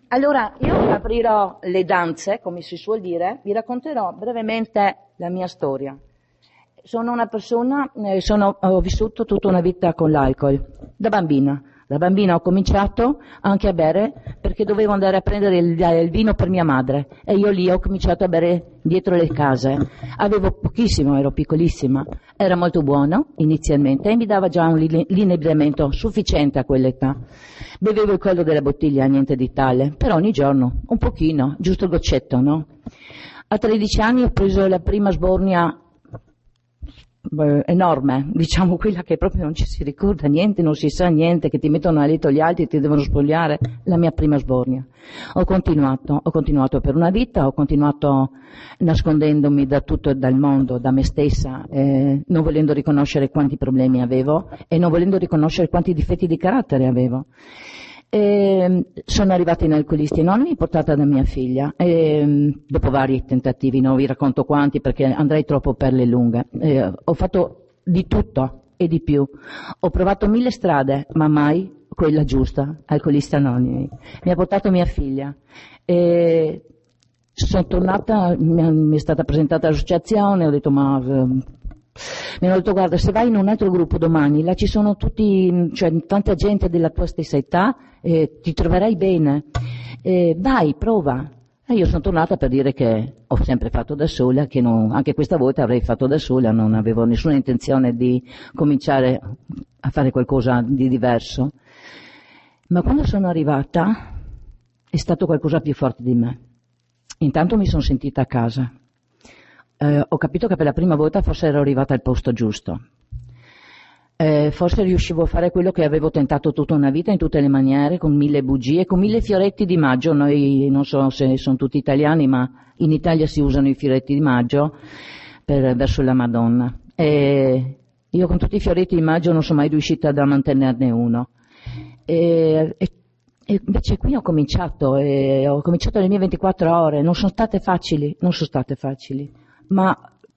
Allora, io aprirò le danze, come si suol dire, vi racconterò brevemente la mia storia. Sono una persona, ho vissuto tutta una vita con l'alcol, da bambina. Da bambina ho cominciato anche a bere perché dovevo andare a prendere il vino per mia madre e io lì ho cominciato a bere dietro le case. Avevo pochissimo, ero piccolissima, era molto buono inizialmente e mi dava già un inebriamento sufficiente a quell'età. Bevevo il collo della bottiglia, niente di tale, però ogni giorno un pochino, giusto il goccetto, no? A 13 anni ho preso la prima sbornia enorme, diciamo quella che proprio non ci si ricorda niente, non si sa niente, che ti mettono a letto gli altri e ti devono spogliare, la mia prima sbornia. Ho continuato per una vita, ho continuato nascondendomi da tutto e dal mondo, da me stessa, non volendo riconoscere quanti problemi avevo e non volendo riconoscere quanti difetti di carattere avevo. Sono arrivata in Alcolisti Anonimi portata da mia figlia dopo vari tentativi, non vi racconto quanti perché andrei troppo per le lunghe. Ho fatto di tutto e di più, ho provato 1000 strade ma mai quella giusta, Alcolisti Anonimi. Mi ha portato mia figlia e sono tornata, mi è stata presentata l'associazione, ho detto mi hanno detto guarda, se vai in un altro gruppo domani, là ci sono tanta gente della tua stessa età, ti troverai bene, vai, prova. E io sono tornata per dire che ho sempre fatto da sola, che anche questa volta avrei fatto da sola, non avevo nessuna intenzione di cominciare a fare qualcosa di diverso. Ma quando sono arrivata è stato qualcosa più forte di me. Intanto mi sono sentita a casa. Ho capito che per la prima volta forse ero arrivata al posto giusto. Forse riuscivo a fare quello che avevo tentato tutta una vita in tutte le maniere, con 1000 bugie, con 1000 fioretti di maggio. Noi non so se sono tutti italiani, ma in Italia si usano i fioretti di maggio verso la Madonna. E io con tutti i fioretti di maggio non sono mai riuscita a mantenerne uno. E invece qui ho cominciato le mie 24 ore, non sono state facili, ma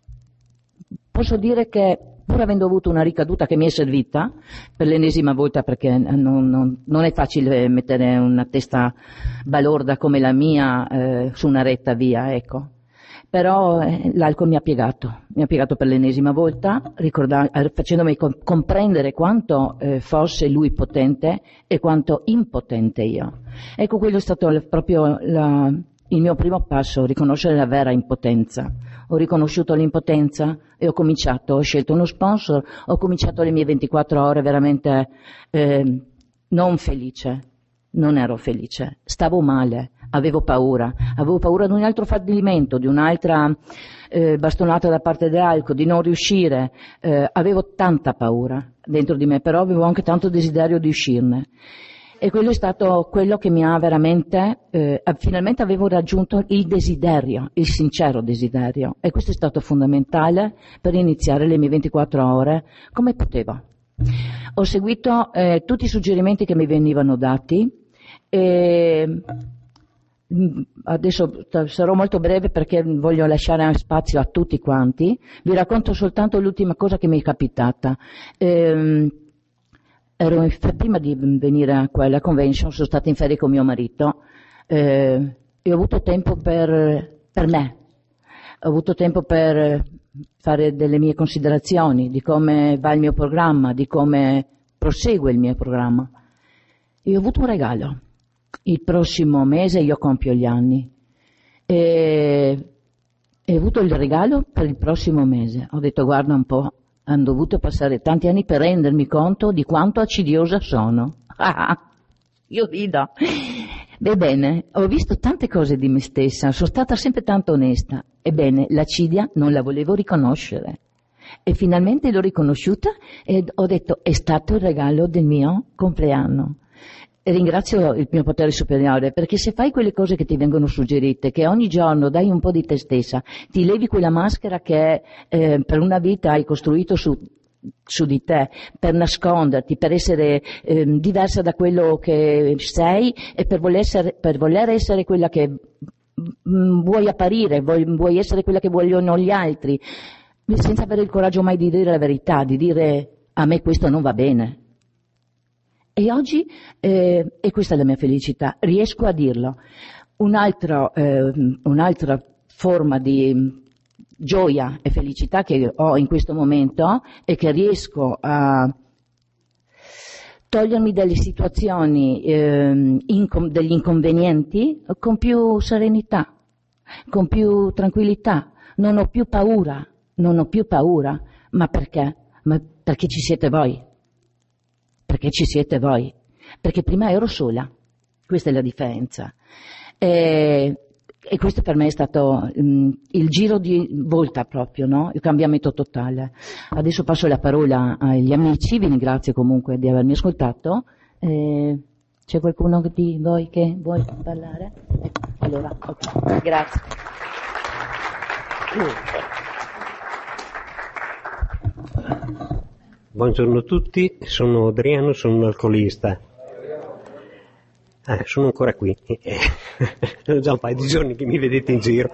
posso dire che pur avendo avuto una ricaduta che mi è servita per l'ennesima volta, perché non è facile mettere una testa balorda come la mia su una retta via, ecco. Però l'alcol mi ha piegato per l'ennesima volta, facendomi comprendere quanto fosse lui potente e quanto impotente io. Ecco, quello è stato proprio il mio primo passo, riconoscere la vera impotenza. Ho riconosciuto l'impotenza e ho scelto uno sponsor, ho cominciato le mie 24 ore veramente non felice, non ero felice, stavo male, avevo paura di un altro fallimento, di un'altra bastonata da parte dell'alcol, di non riuscire, avevo tanta paura dentro di me, però avevo anche tanto desiderio di uscirne. E quello è stato quello che mi ha veramente, finalmente avevo raggiunto il desiderio, il sincero desiderio. E questo è stato fondamentale per iniziare le mie 24 ore come potevo. Ho seguito tutti i suggerimenti che mi venivano dati e adesso sarò molto breve perché voglio lasciare spazio a tutti quanti. Vi racconto soltanto l'ultima cosa che mi è capitata. Prima di venire a quella convention sono stata in ferie con mio marito e ho avuto tempo per me, ho avuto tempo per fare delle mie considerazioni di come va il mio programma, di come prosegue il mio programma. E ho avuto un regalo. Il prossimo mese io compio gli anni e ho avuto il regalo per il prossimo mese. Ho detto guarda un po'. Hanno dovuto passare tanti anni per rendermi conto di quanto accidiosa sono. Io rido. Ebbene, ho visto tante cose di me stessa, sono stata sempre tanto onesta. Ebbene, l'acidia non la volevo riconoscere. E finalmente l'ho riconosciuta e ho detto, è stato il regalo del mio compleanno. E ringrazio il mio potere superiore, perché se fai quelle cose che ti vengono suggerite, che ogni giorno dai un po' di te stessa, ti levi quella maschera che per una vita hai costruito su di te, per nasconderti, per essere diversa da quello che sei e per voler essere quella che vuoi apparire, vuoi essere quella che vogliono gli altri, senza avere il coraggio mai di dire la verità, di dire a me questo non va bene. E oggi, e questa è la mia felicità, riesco a dirlo. Un'altra forma di gioia e felicità che ho in questo momento è che riesco a togliermi dalle situazioni, degli inconvenienti con più serenità, con più tranquillità. Non ho più paura, ma perché? Ma perché ci siete voi. Perché ci siete voi, perché prima ero sola, questa è la differenza. E questo per me è stato il giro di volta proprio, no? Il cambiamento totale. Adesso passo la parola agli amici, vi ringrazio comunque di avermi ascoltato. C'è qualcuno di voi che vuole parlare? Allora, ok, grazie. Buongiorno a tutti, sono Adriano, sono un alcolista. Sono ancora qui, è già un paio di giorni che mi vedete in giro.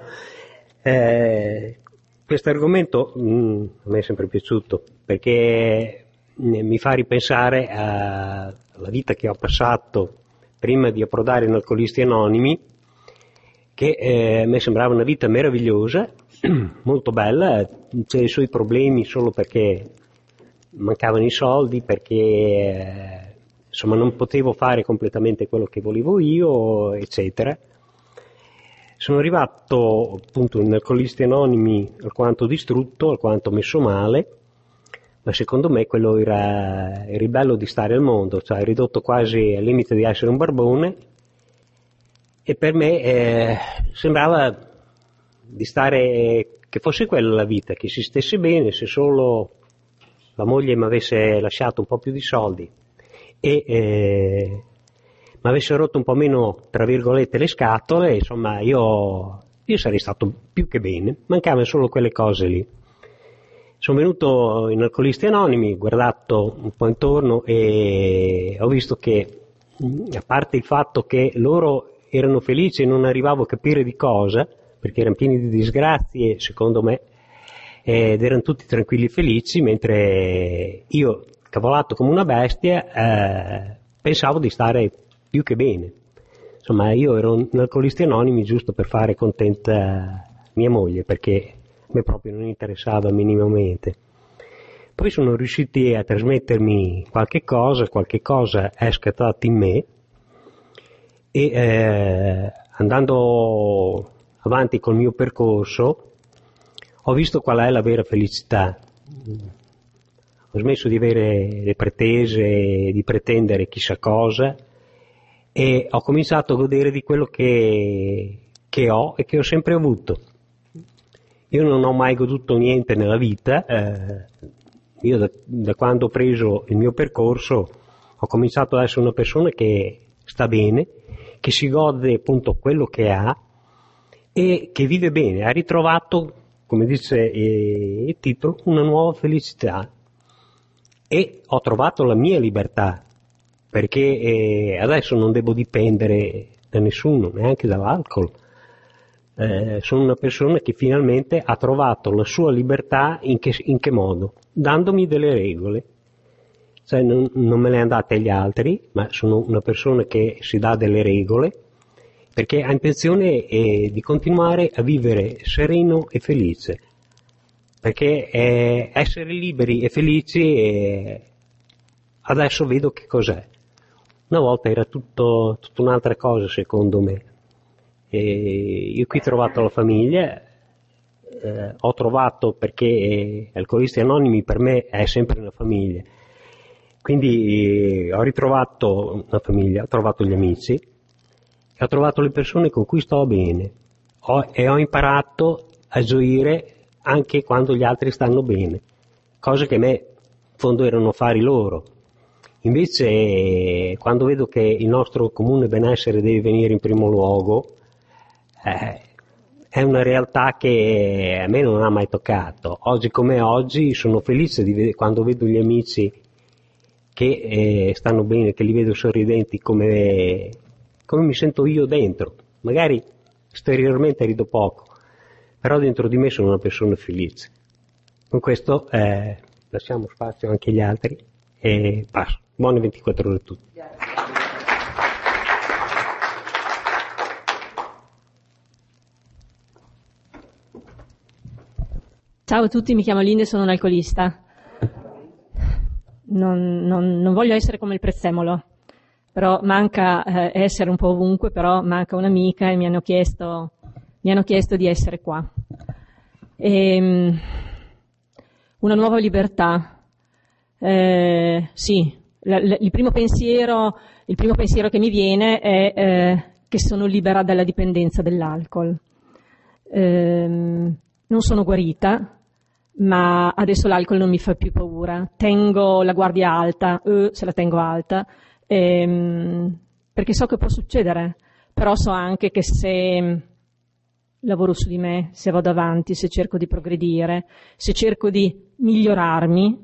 Questo argomento a me è sempre piaciuto perché mi fa ripensare alla vita che ho passato prima di approdare in Alcolisti Anonimi, che a me sembrava una vita meravigliosa, molto bella, c'è i suoi problemi solo perché mancavano i soldi, perché insomma non potevo fare completamente quello che volevo io, eccetera. Sono arrivato appunto in Alcolisti Anonimi alquanto distrutto, alquanto messo male, ma secondo me quello era il bello di stare al mondo, cioè ridotto quasi al limite di essere un barbone, e per me sembrava di stare, che fosse quella la vita, che si stesse bene, se solo la moglie mi avesse lasciato un po' più di soldi e mi avesse rotto un po' meno, tra virgolette, le scatole, insomma io sarei stato più che bene, mancavano solo quelle cose lì. Sono venuto in Alcolisti Anonimi, guardato un po' intorno e ho visto che, a parte il fatto che loro erano felici e non arrivavo a capire di cosa, perché erano pieni di disgrazie, secondo me, ed erano tutti tranquilli e felici, mentre io, cavolato come una bestia, pensavo di stare più che bene. Insomma, io ero in Alcolisti Anonimi giusto per fare contenta mia moglie, perché a me proprio non interessava minimamente. Poi sono riusciti a trasmettermi qualche cosa è scattato in me, e andando avanti col mio percorso ho visto qual è la vera felicità. Ho smesso di avere le pretese, di pretendere chissà cosa, e ho cominciato a godere di quello che ho e che ho sempre avuto. Io non ho mai goduto niente nella vita, io da quando ho preso il mio percorso ho cominciato ad essere una persona che sta bene, che si gode appunto quello che ha e che vive bene, ha ritrovato, come dice il titolo, una nuova felicità, e ho trovato la mia libertà, perché adesso non devo dipendere da nessuno, neanche dall'alcol. Sono una persona che finalmente ha trovato la sua libertà in che modo? Dandomi delle regole. Cioè non me le han date agli altri, ma sono una persona che si dà delle regole, perché ha intenzione di continuare a vivere sereno e felice, perché essere liberi e felici adesso vedo che cos'è. Una volta era tutta un'altra cosa, secondo me. Io qui ho trovato la famiglia, ho trovato, perché Alcolisti Anonimi per me è sempre una famiglia, quindi ho ritrovato una famiglia, ho trovato gli amici e ho trovato le persone con cui sto bene, e ho imparato a gioire anche quando gli altri stanno bene, cose che a me in fondo erano affari loro. Invece quando vedo che il nostro comune benessere deve venire in primo luogo, è una realtà che a me non ha mai toccato. Oggi come oggi sono felice quando vedo gli amici che stanno bene, che li vedo sorridenti come mi sento io dentro. Magari esteriormente rido poco, però dentro di me sono una persona felice. Con questo lasciamo spazio anche agli altri e passo. Buone 24 ore a tutti. Ciao a tutti, mi chiamo Linda e sono un alcolista. Non voglio essere come il prezzemolo, però manca essere un po' ovunque, però manca un'amica e mi hanno chiesto di essere qua. Una nuova libertà. Sì, il primo pensiero che mi viene è che sono libera dalla dipendenza dall'alcol. Non sono guarita, ma adesso l'alcol non mi fa più paura. Tengo la guardia alta, se la tengo alta, perché so che può succedere, però so anche che se lavoro su di me, se vado avanti, se cerco di progredire, se cerco di migliorarmi,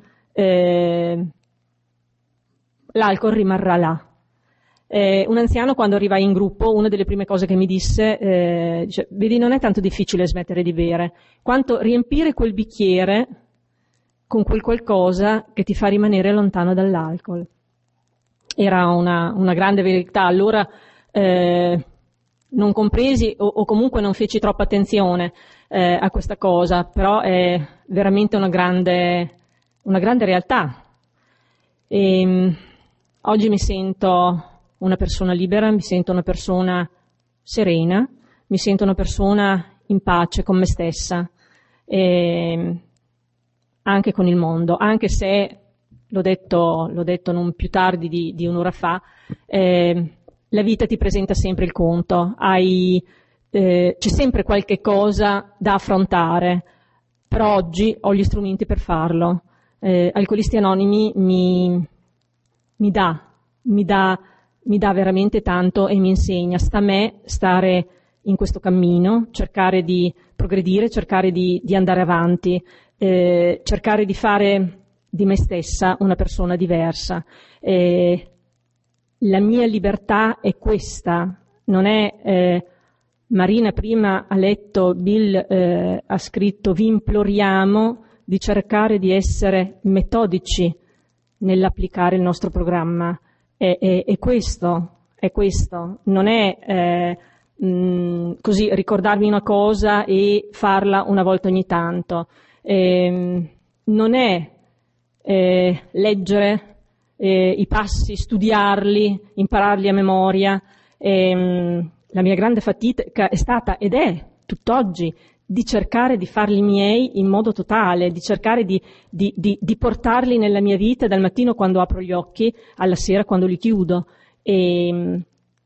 l'alcol rimarrà là. Un anziano, quando arrivai in gruppo, una delle prime cose che mi disse, dice, vedi, non è tanto difficile smettere di bere, quanto riempire quel bicchiere con quel qualcosa che ti fa rimanere lontano dall'alcol. Era una grande verità. Allora non compresi o comunque non feci troppa attenzione a questa cosa, però è veramente una grande realtà. Oggi mi sento una persona libera, mi sento una persona serena, mi sento una persona in pace con me stessa e anche con il mondo, anche se l'ho detto non più tardi di un'ora fa, la vita ti presenta sempre il conto, c'è sempre qualche cosa da affrontare, però oggi ho gli strumenti per farlo. Alcolisti Anonimi mi dà veramente tanto e mi insegna. Sta a me stare in questo cammino, cercare di progredire, cercare di andare avanti, cercare di fare di me stessa una persona diversa. La mia libertà è questa, non è Marina prima ha letto, Bill ha scritto, vi imploriamo di cercare di essere metodici nell'applicare il nostro programma. È questo, non è così ricordarmi una cosa e farla una volta ogni tanto, non è leggere i passi, studiarli, impararli a memoria. La mia grande fatica è stata ed è tutt'oggi di cercare di farli miei in modo totale, di cercare di portarli nella mia vita dal mattino quando apro gli occhi alla sera quando li chiudo. E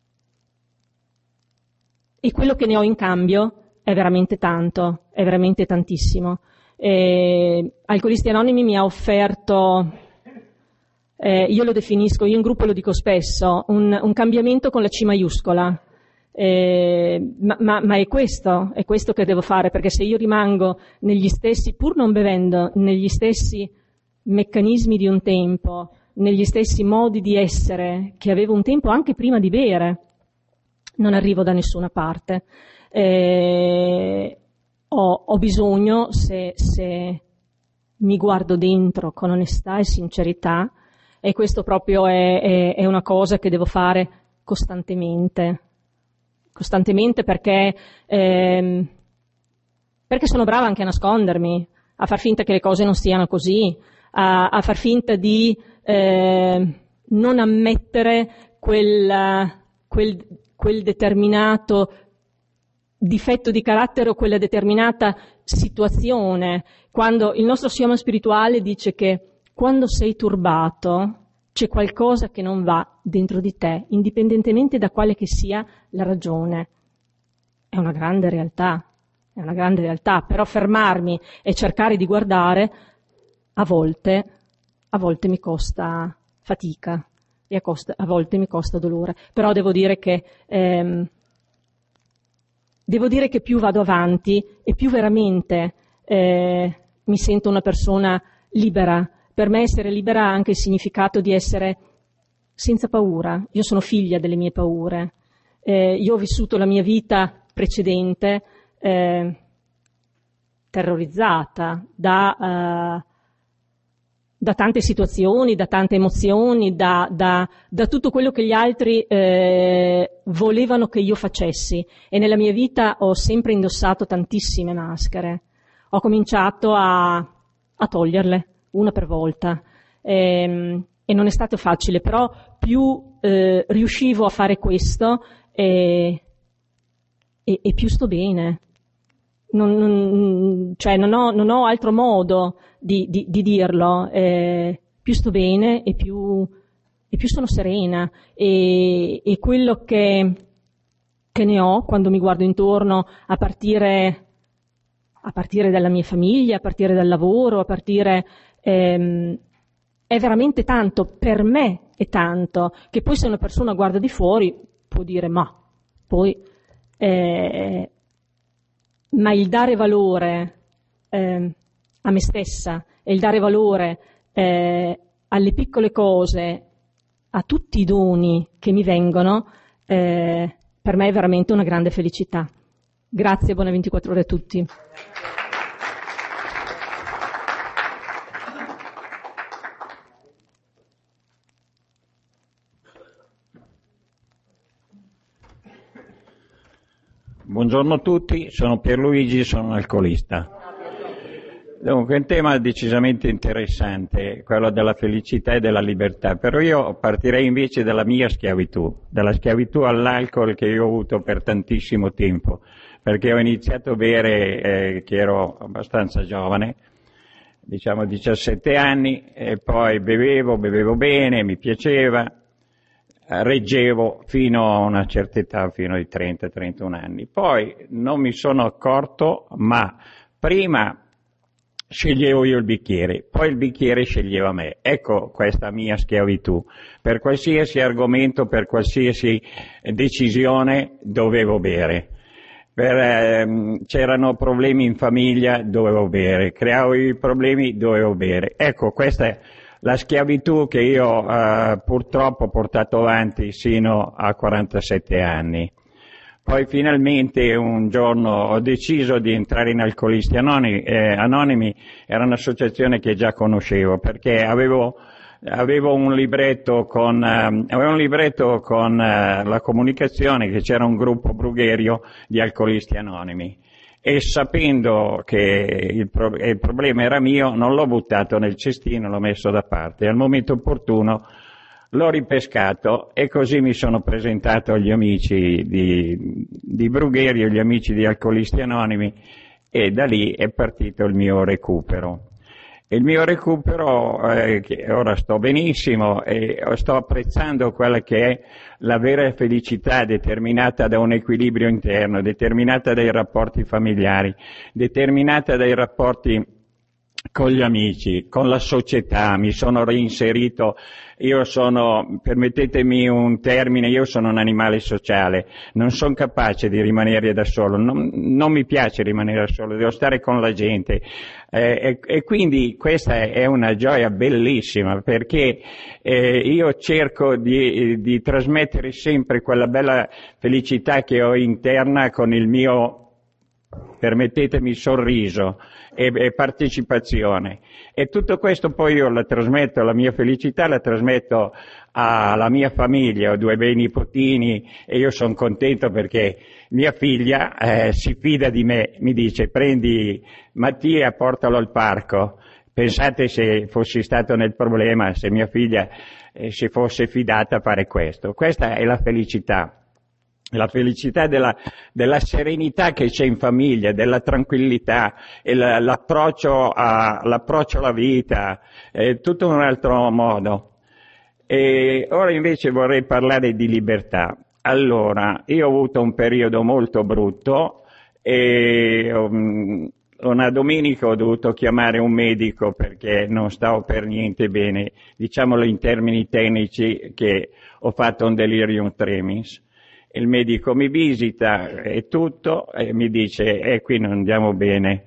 quello che ne ho in cambio è veramente tanto, è veramente tantissimo. Alcolisti Anonimi mi ha offerto, io lo definisco, io in gruppo lo dico spesso, un cambiamento con la C maiuscola. Ma è questo che devo fare, perché se io rimango negli stessi, pur non bevendo, negli stessi meccanismi di un tempo, negli stessi modi di essere che avevo un tempo anche prima di bere, non arrivo da nessuna parte. Ho bisogno, se mi guardo dentro con onestà e sincerità, e questo proprio è una cosa che devo fare costantemente perché sono brava anche a nascondermi, a far finta che le cose non stiano così, a far finta di non ammettere quel determinato difetto di carattere o quella determinata situazione. Quando il nostro assioma spirituale dice che quando sei turbato c'è qualcosa che non va dentro di te, indipendentemente da quale che sia la ragione. È una grande realtà, però fermarmi e cercare di guardare a volte mi costa fatica e a volte mi costa dolore. Però devo dire che più vado avanti e più veramente mi sento una persona libera. Per me essere libera ha anche il significato di essere senza paura. Io sono figlia delle mie paure. Io ho vissuto la mia vita precedente terrorizzata da tante situazioni, da tante emozioni, da tutto quello che gli altri volevano che io facessi. E nella mia vita ho sempre indossato tantissime maschere. Ho cominciato a toglierle una per volta e non è stato facile, però più riuscivo a fare questo e più sto bene. Non ho altro modo di dirlo, più sto bene e più sono serena e quello che ne ho quando mi guardo intorno a partire dalla mia famiglia, a partire dal lavoro, è veramente tanto, per me è tanto, che poi se una persona guarda di fuori può dire ma il dare valore a me stessa e il dare valore alle piccole cose, a tutti i doni che mi vengono, per me è veramente una grande felicità. Grazie e buone 24 ore a tutti. Buongiorno a tutti, sono Pierluigi, sono un alcolista. Dunque, un tema decisamente interessante, quello della felicità e della libertà, però io partirei invece dalla mia schiavitù, dalla schiavitù all'alcol che io ho avuto per tantissimo tempo, perché ho iniziato a bere che ero abbastanza giovane, diciamo 17 anni, e poi bevevo bene, mi piaceva, reggevo fino a una certa età, fino ai 30-31 anni. Poi non mi sono accorto, ma prima sceglievo io il bicchiere, poi il bicchiere sceglieva me. Ecco questa mia schiavitù. Per qualsiasi argomento, per qualsiasi decisione dovevo bere. C'erano problemi in famiglia, dovevo bere. Creavo i problemi, dovevo bere. Ecco, questa è la schiavitù che io purtroppo ho portato avanti sino a 47 anni. Poi finalmente un giorno ho deciso di entrare in Alcolisti Anonimi, era un'associazione che già conoscevo, perché avevo un libretto con la comunicazione che c'era un gruppo Brugherio di Alcolisti Anonimi. E sapendo che il problema era mio, non l'ho buttato nel cestino, l'ho messo da parte. Al momento opportuno l'ho ripescato e così mi sono presentato agli amici di Brugherio, gli amici di Alcolisti Anonimi, e da lì è partito il mio recupero. Il mio recupero, che ora sto benissimo e sto apprezzando quella che è la vera felicità determinata da un equilibrio interno, determinata dai rapporti familiari, determinata dai rapporti con gli amici, con la società. Mi sono reinserito, permettetemi un termine, io sono un animale sociale, non sono capace di rimanere da solo, non mi piace rimanere da solo, devo stare con la gente, e quindi questa è una gioia bellissima, perché io cerco di trasmettere sempre quella bella felicità che ho interna con il mio, permettetemi, sorriso e partecipazione, e tutto questo poi io la trasmetto, la mia felicità la trasmetto alla mia famiglia. Ho 2 bei nipotini e io sono contento perché mia figlia si fida di me, mi dice: prendi Mattia, portalo al parco. Pensate se fossi stato nel problema, se mia figlia si fosse fidata a fare questo. Questa è la felicità della serenità che c'è in famiglia, della tranquillità, e l'approccio alla vita, è tutto un altro modo. E ora invece vorrei parlare di libertà. Allora, io ho avuto un periodo molto brutto e una domenica ho dovuto chiamare un medico perché non stavo per niente bene, diciamolo in termini tecnici, che ho fatto un delirium tremens. Il medico mi visita e tutto, e mi dice: qui non andiamo bene.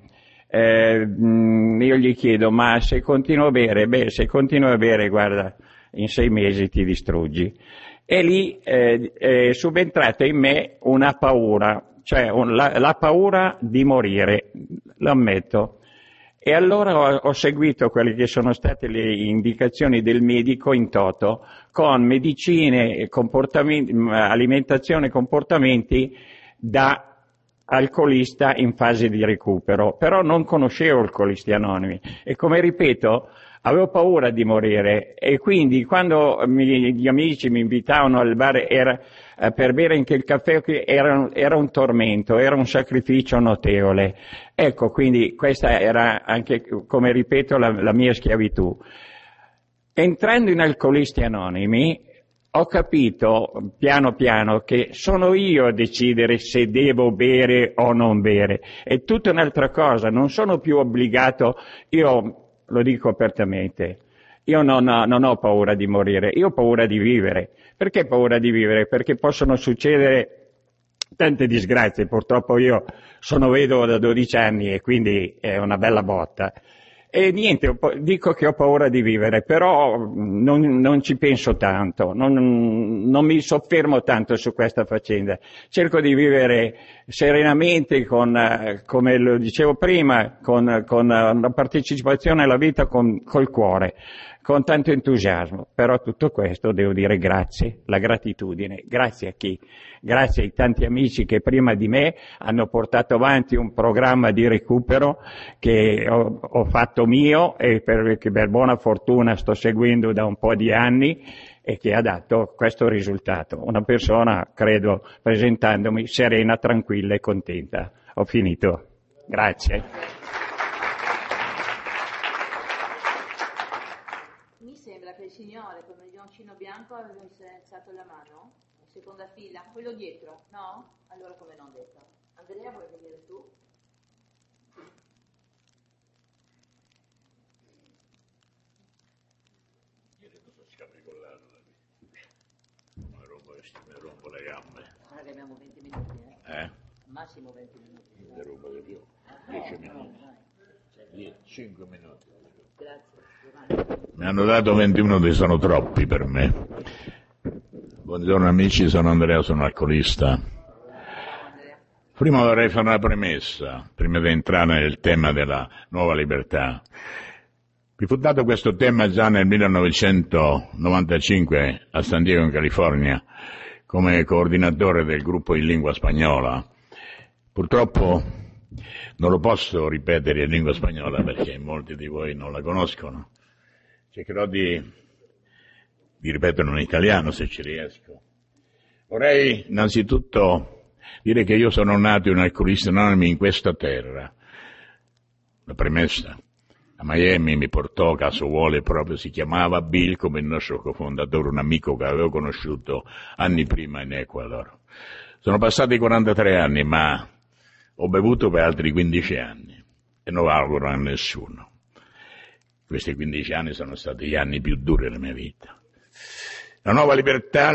Io gli chiedo: ma se continuo a bere? Se continuo a bere, guarda, in 6 mesi ti distruggi. E lì è subentrata in me una paura, cioè la paura di morire, lo ammetto. E allora ho seguito quelle che sono state le indicazioni del medico in toto, con medicine, alimentazione e comportamenti da alcolista in fase di recupero. Però non conoscevo Alcolisti Anonimi e, come ripeto, avevo paura di morire, e quindi quando gli amici mi invitavano al bar per bere anche il caffè, era un tormento, era un sacrificio notevole. Ecco, quindi questa era anche, come ripeto, la mia schiavitù. Entrando in Alcolisti Anonimi ho capito piano piano che sono io a decidere se devo bere o non bere. È tutta un'altra cosa, non sono più obbligato. Io lo dico apertamente, io non ho paura di morire, io ho paura di vivere. Perché paura di vivere? Perché possono succedere tante disgrazie. Purtroppo io sono vedovo da 12 anni e quindi è una bella botta. E niente, dico che ho paura di vivere, però non ci penso tanto, non mi soffermo tanto su questa faccenda. Cerco di vivere serenamente, come lo dicevo prima, con una partecipazione alla vita col cuore, con tanto entusiasmo. Però tutto questo devo dire grazie, la gratitudine. Grazie a chi? Grazie ai tanti amici che prima di me hanno portato avanti un programma di recupero che ho fatto mio e che per buona fortuna sto seguendo da un po' di anni, e che ha dato questo risultato. Una persona, credo, presentandomi, serena, tranquilla e contenta. Ho finito. Grazie. Mi sembra che il signore con il maglioncino bianco aveva alzato la mano, seconda fila, quello dietro, no? Allora come non detto. Andrea, vuoi venire tu? Io devo scapricolare, mi rompo le gambe. Ora che abbiamo 20 minuti, Massimo 20 minuti. Mi rompo di più. 10 minuti. 5 minuti. Grazie. Mi hanno dato 20 minuti, sono troppi per me. Buongiorno amici, sono Andrea, sono alcolista. Prima vorrei fare una premessa, prima di entrare nel tema della nuova libertà. Mi fu dato questo tema già nel 1995 a San Diego, in California, come coordinatore del gruppo in lingua spagnola. Purtroppo non lo posso ripetere in lingua spagnola perché molti di voi non la conoscono. Cercherò di ripeterlo in italiano se ci riesco. Vorrei innanzitutto dire che io sono nato in Alcolisti Anonimi in questa terra. La premessa. A Miami mi portò, caso vuole, proprio si chiamava Bill, come il nostro cofondatore, un amico che avevo conosciuto anni prima in Ecuador. Sono passati 43 anni, ma ho bevuto per altri 15 anni e non auguro a nessuno. Questi 15 anni sono stati gli anni più duri della mia vita. La nuova libertà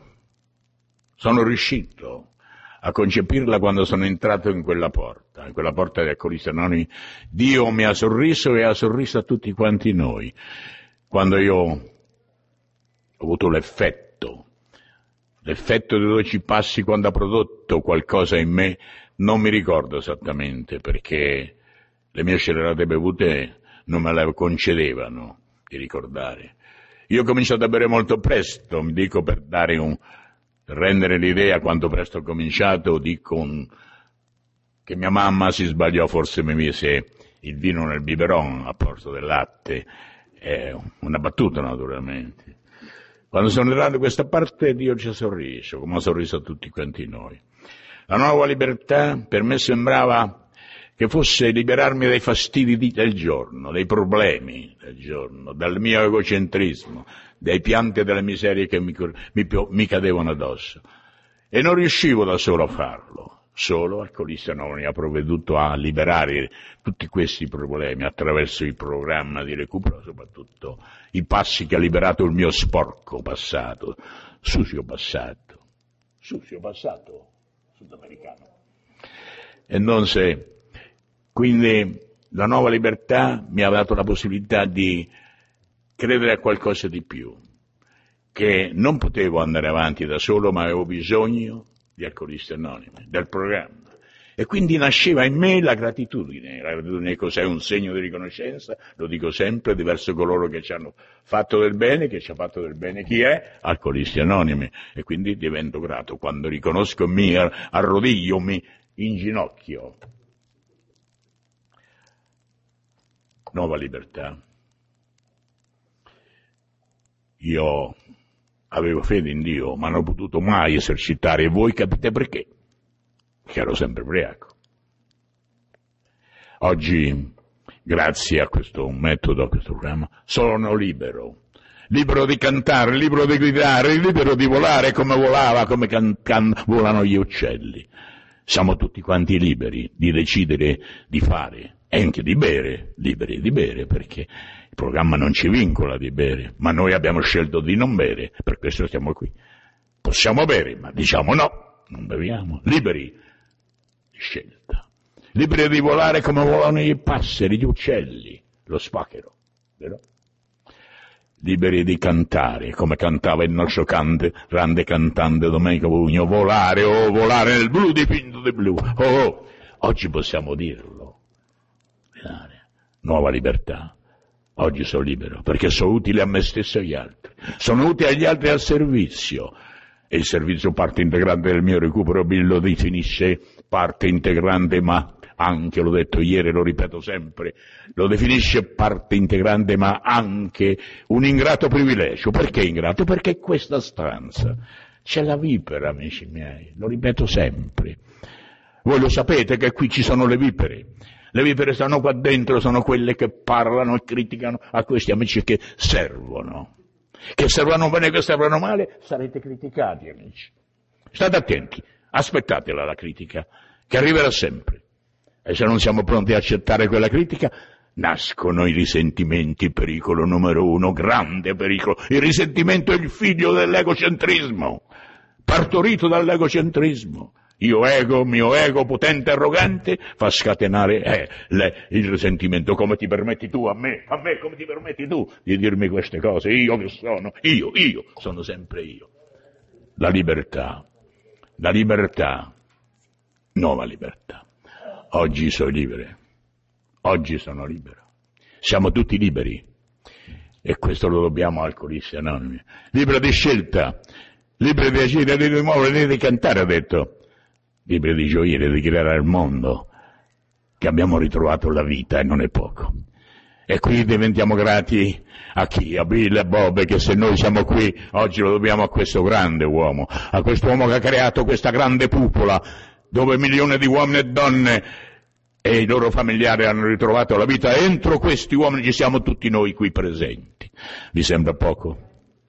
sono riuscito a concepirla quando sono entrato in quella porta di Alcolisti Anonimi. Dio mi ha sorriso e ha sorriso a tutti quanti noi. Quando io ho avuto l'effetto di 12 passi, quando ha prodotto qualcosa in me, non mi ricordo esattamente, perché le mie scellerate bevute non me le concedevano di ricordare. Io ho cominciato a bere molto presto, mi dico per rendere l'idea quanto presto ho cominciato, che mia mamma si sbagliò, forse mi mise il vino nel biberon a posto del latte. È una battuta, naturalmente. Quando sono entrato in questa parte, Dio ci ha sorriso, come ha sorriso a tutti quanti noi. La nuova libertà per me sembrava che fosse liberarmi dai fastidi del giorno, dai problemi del giorno, dal mio egocentrismo, dai pianti e delle miserie che mi cadevano addosso. E non riuscivo da solo a farlo. Solo Alcolisti Anonimi ha provveduto a liberare tutti questi problemi attraverso il programma di recupero, soprattutto i passi che ha liberato il mio sporco passato, sucio passato sudamericano. E non se... Quindi la nuova libertà mi ha dato la possibilità di credere a qualcosa di più, che non potevo andare avanti da solo, ma avevo bisogno di Alcolisti Anonimi, del programma. E quindi nasceva in me la gratitudine. La gratitudine cos'è? Un segno di riconoscenza, lo dico sempre, verso coloro che ci hanno fatto del bene, che ci ha fatto del bene chi è? Alcolisti Anonimi. E quindi divento grato quando riconosco, mi arrodiglio, mi inginocchio. Nuova libertà. Io avevo fede in Dio, ma non ho potuto mai esercitare, e voi capite perché? Che ero sempre ubriaco. Oggi, grazie a questo metodo, a questo programma, sono libero. Libero di cantare, libero di gridare, libero di volare come volava, come volano gli uccelli. Siamo tutti quanti liberi di decidere di fare e anche di bere, liberi di bere, perché il programma non ci vincola di bere, ma noi abbiamo scelto di non bere, per questo stiamo qui. Possiamo bere, ma diciamo no, non beviamo, liberi di scelta, liberi di volare come volano i passeri, gli uccelli, lo spachero, vero? Liberi di cantare, come cantava il nostro grande cantante Domenico Pugno, volare, oh, volare nel blu dipinto di blu, oh, oggi possiamo dirlo, nuova libertà, oggi sono libero, perché sono utile a me stesso e agli altri, sono utile agli altri al servizio, e il servizio parte integrante del mio recupero, Bill lo definisce parte integrante, ma anche, l'ho detto ieri, lo ripeto sempre, lo definisce parte integrante ma anche un ingrato privilegio. Perché ingrato? Perché in questa stanza c'è la vipera, amici miei, lo ripeto sempre. Voi lo sapete che qui ci sono le vipere. Le vipere stanno qua dentro, sono quelle che parlano e criticano a questi amici che servono. Che servono bene, che servono male, sarete criticati, amici. State attenti, aspettatela la critica, che arriverà sempre. E se non siamo pronti a accettare quella critica, nascono i risentimenti, pericolo numero uno, grande pericolo. Il risentimento è il figlio dell'egocentrismo, partorito dall'egocentrismo. Io ego, mio ego potente e arrogante, fa scatenare il risentimento. Come ti permetti tu a me come ti permetti tu di dirmi queste cose? Io che sono? Io, sono sempre io. La libertà, nuova libertà. Oggi sono libero, oggi sono libero, siamo tutti liberi e questo lo dobbiamo al Alcolisti Anonimi. Libero di scelta, libero di agire, di muovere, di cantare, ha detto, libero di gioire, di creare il mondo, che abbiamo ritrovato la vita e non è poco. E qui diventiamo grati a chi? A Bill e Bob, che se noi siamo qui oggi lo dobbiamo a questo grande uomo, a quest'uomo che ha creato questa grande cupola, dove milioni di uomini e donne e i loro familiari hanno ritrovato la vita. Entro questi uomini ci siamo tutti noi qui presenti. Vi sembra poco?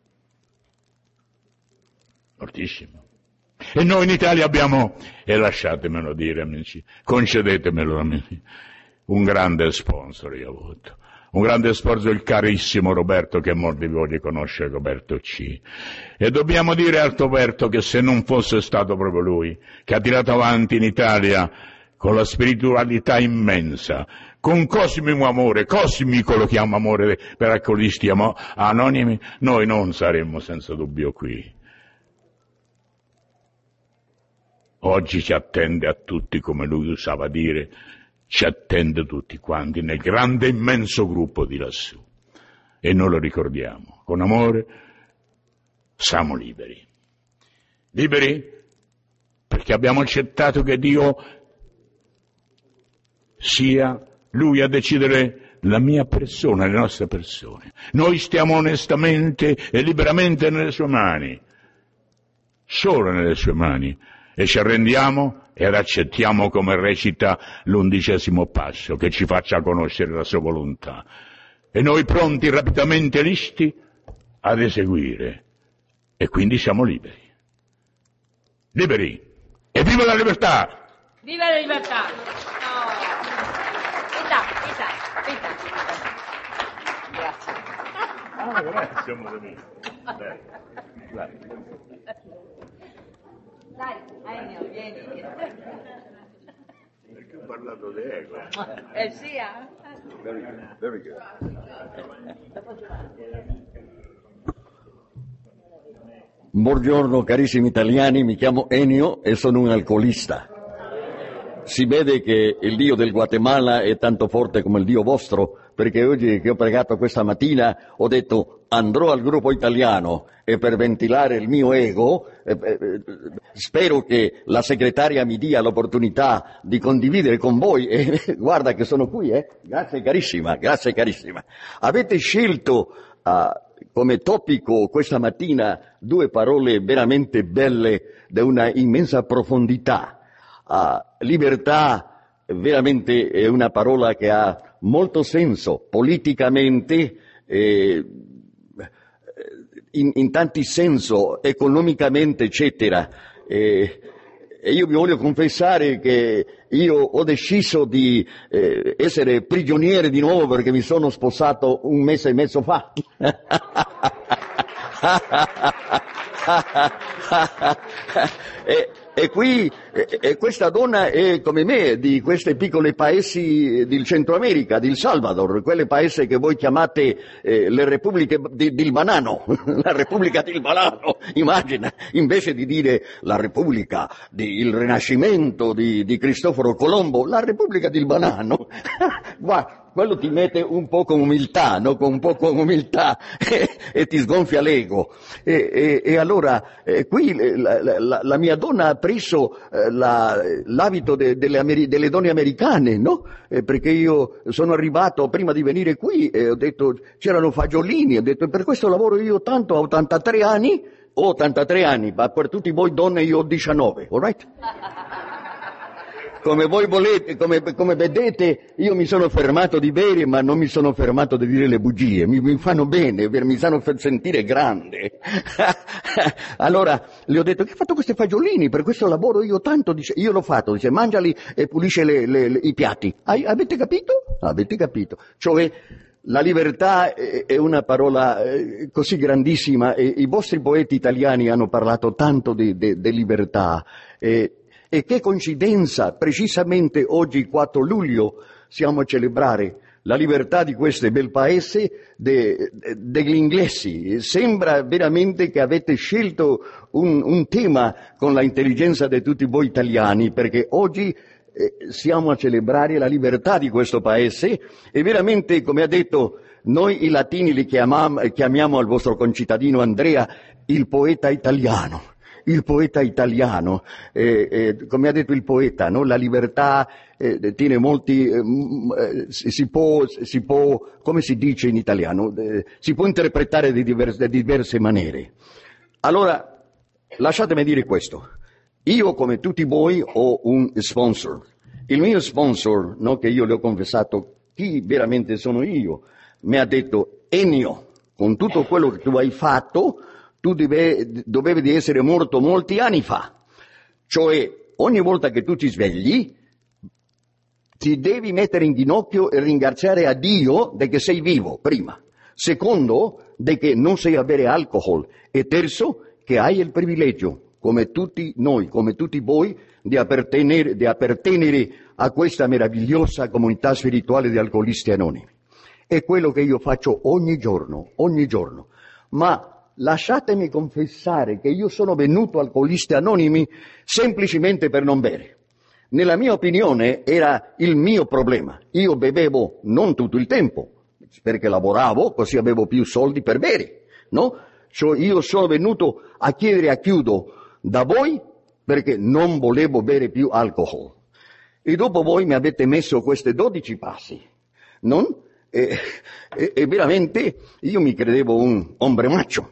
Fortissimo. E noi in Italia abbiamo, e lasciatemelo dire amici, concedetemelo amici, un grande sponsor io ho avuto. Un grande sponsor, il carissimo Roberto, che molti di voi conosce, Roberto C. E dobbiamo dire a Roberto che se non fosse stato proprio lui, che ha tirato avanti in Italia con la spiritualità immensa, con cosmico amore, cosmico lo chiamo amore per Alcolisti Anonimi, noi non saremmo senza dubbio qui. Oggi ci attende a tutti, come lui usava dire, ci attende tutti quanti nel grande immenso gruppo di lassù. E noi lo ricordiamo, con amore siamo liberi. Liberi perché abbiamo accettato che Dio sia Lui a decidere la mia persona, le nostre persone. Noi stiamo onestamente e liberamente nelle sue mani, solo nelle sue mani, e ci arrendiamo ed accettiamo, come recita l'11° passo, che ci faccia conoscere la sua volontà. E noi pronti, rapidamente listi ad eseguire. E quindi siamo liberi. Liberi. E viva la libertà! Viva la libertà! No. Grazie. Ah, grazie, amore mio. Grazie. Dai, Ennio, vieni. Perché ho parlato di ego. Sì, Very good. Buongiorno carissimi italiani, mi chiamo Ennio e sono un alcolista. si vede che il Dio del Guatemala è tanto forte come il Dio vostro, perché oggi che ho pregato questa mattina ho detto andrò al gruppo italiano e per ventilare il mio ego spero che la segretaria mi dia l'opportunità di condividere con voi e guarda che sono qui, grazie carissima, grazie carissima. Avete scelto come topico questa mattina due parole veramente belle di una immensa profondità. Libertà veramente è una parola che ha molto senso politicamente, in tanti sensi, economicamente, eccetera. E io vi voglio confessare che io ho deciso di essere prigioniere di nuovo perché mi sono sposato 1 mese e mezzo fa. E questa donna è come me, di questi piccoli paesi del Centro America, del Salvador, quelle paesi che voi chiamate le repubbliche del banano, la Repubblica del Banano, immagina, invece di dire la Repubblica del Rinascimento di Cristoforo Colombo, la Repubblica del Banano. Guarda, quello ti mette un po' con umiltà, no? Con un po' con umiltà e ti sgonfia l'ego. E allora qui la mia donna ha preso l'abito delle donne americane, no? Perché io sono arrivato prima di venire qui e ho detto c'erano fagiolini, ho detto per questo lavoro io tanto, ho 83 anni, ma per tutti voi donne io ho 19, all right? Come voi volete, come vedete, io mi sono fermato di bere, ma non mi sono fermato di dire le bugie. Mi fanno bene, mi fanno sentire grande. Allora, le ho detto, che hai fatto questi fagiolini? Per questo lavoro io tanto, dice, io l'ho fatto, dice, mangiali e pulisce i piatti. Avete capito? Avete capito. Cioè, la libertà è una parola così grandissima e i vostri poeti italiani hanno parlato tanto di libertà. E che coincidenza, precisamente oggi, 4 luglio, siamo a celebrare la libertà di questo bel paese degli inglesi. Sembra veramente che avete scelto un tema con la intelligenza di tutti voi italiani, perché oggi siamo a celebrare la libertà di questo paese e veramente, come ha detto, noi i latini li chiamiamo al vostro concittadino Andrea il poeta italiano. Il poeta italiano, come ha detto il poeta, no? La libertà tiene molti, si può, come si dice in italiano, si può interpretare di diverse maniere. Allora, lasciatemi dire questo. Io, come tutti voi, ho un sponsor. Il mio sponsor, no, che io le ho confessato chi veramente sono io, mi ha detto, Ennio, con tutto quello che tu hai fatto, tu dovevi di essere morto molti anni fa. Cioè, ogni volta che tu ti svegli, ti devi mettere in ginocchio e ringraziare a Dio di che sei vivo, prima. Secondo, di che non sei a bere alcol. E terzo, che hai il privilegio, come tutti noi, come tutti voi, di appartenere a questa meravigliosa comunità spirituale di alcolisti anonimi. È quello che io faccio ogni giorno. Ma lasciatemi confessare che io sono venuto alcolisti anonimi semplicemente per non bere. Nella mia opinione era il mio problema. Io bevevo non tutto il tempo, perché lavoravo, così avevo più soldi per bere, no? Cioè io sono venuto a chiedere aiuto da voi perché non volevo bere più alcol. E dopo voi mi avete messo questi 12 passi, non? E veramente io mi credevo un ombre macho.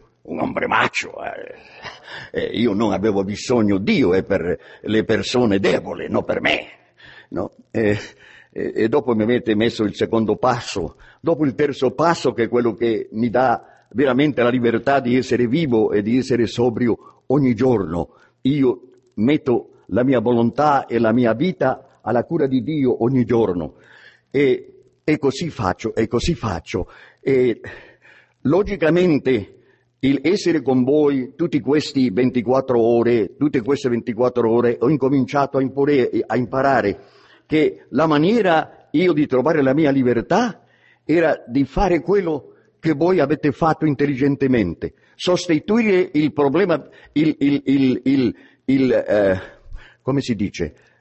Io non avevo bisogno di Dio, è per le persone deboli, non per me, no? E dopo mi avete messo il secondo passo, dopo il terzo passo, che è quello che mi dà veramente la libertà di essere vivo e di essere sobrio ogni giorno. Io metto la mia volontà e la mia vita alla cura di Dio ogni giorno e così faccio. E logicamente il essere con voi tutte queste 24 ore, ho incominciato a imparare che la maniera io di trovare la mia libertà era di fare quello che voi avete fatto intelligentemente, sostituire il problema, come si dice,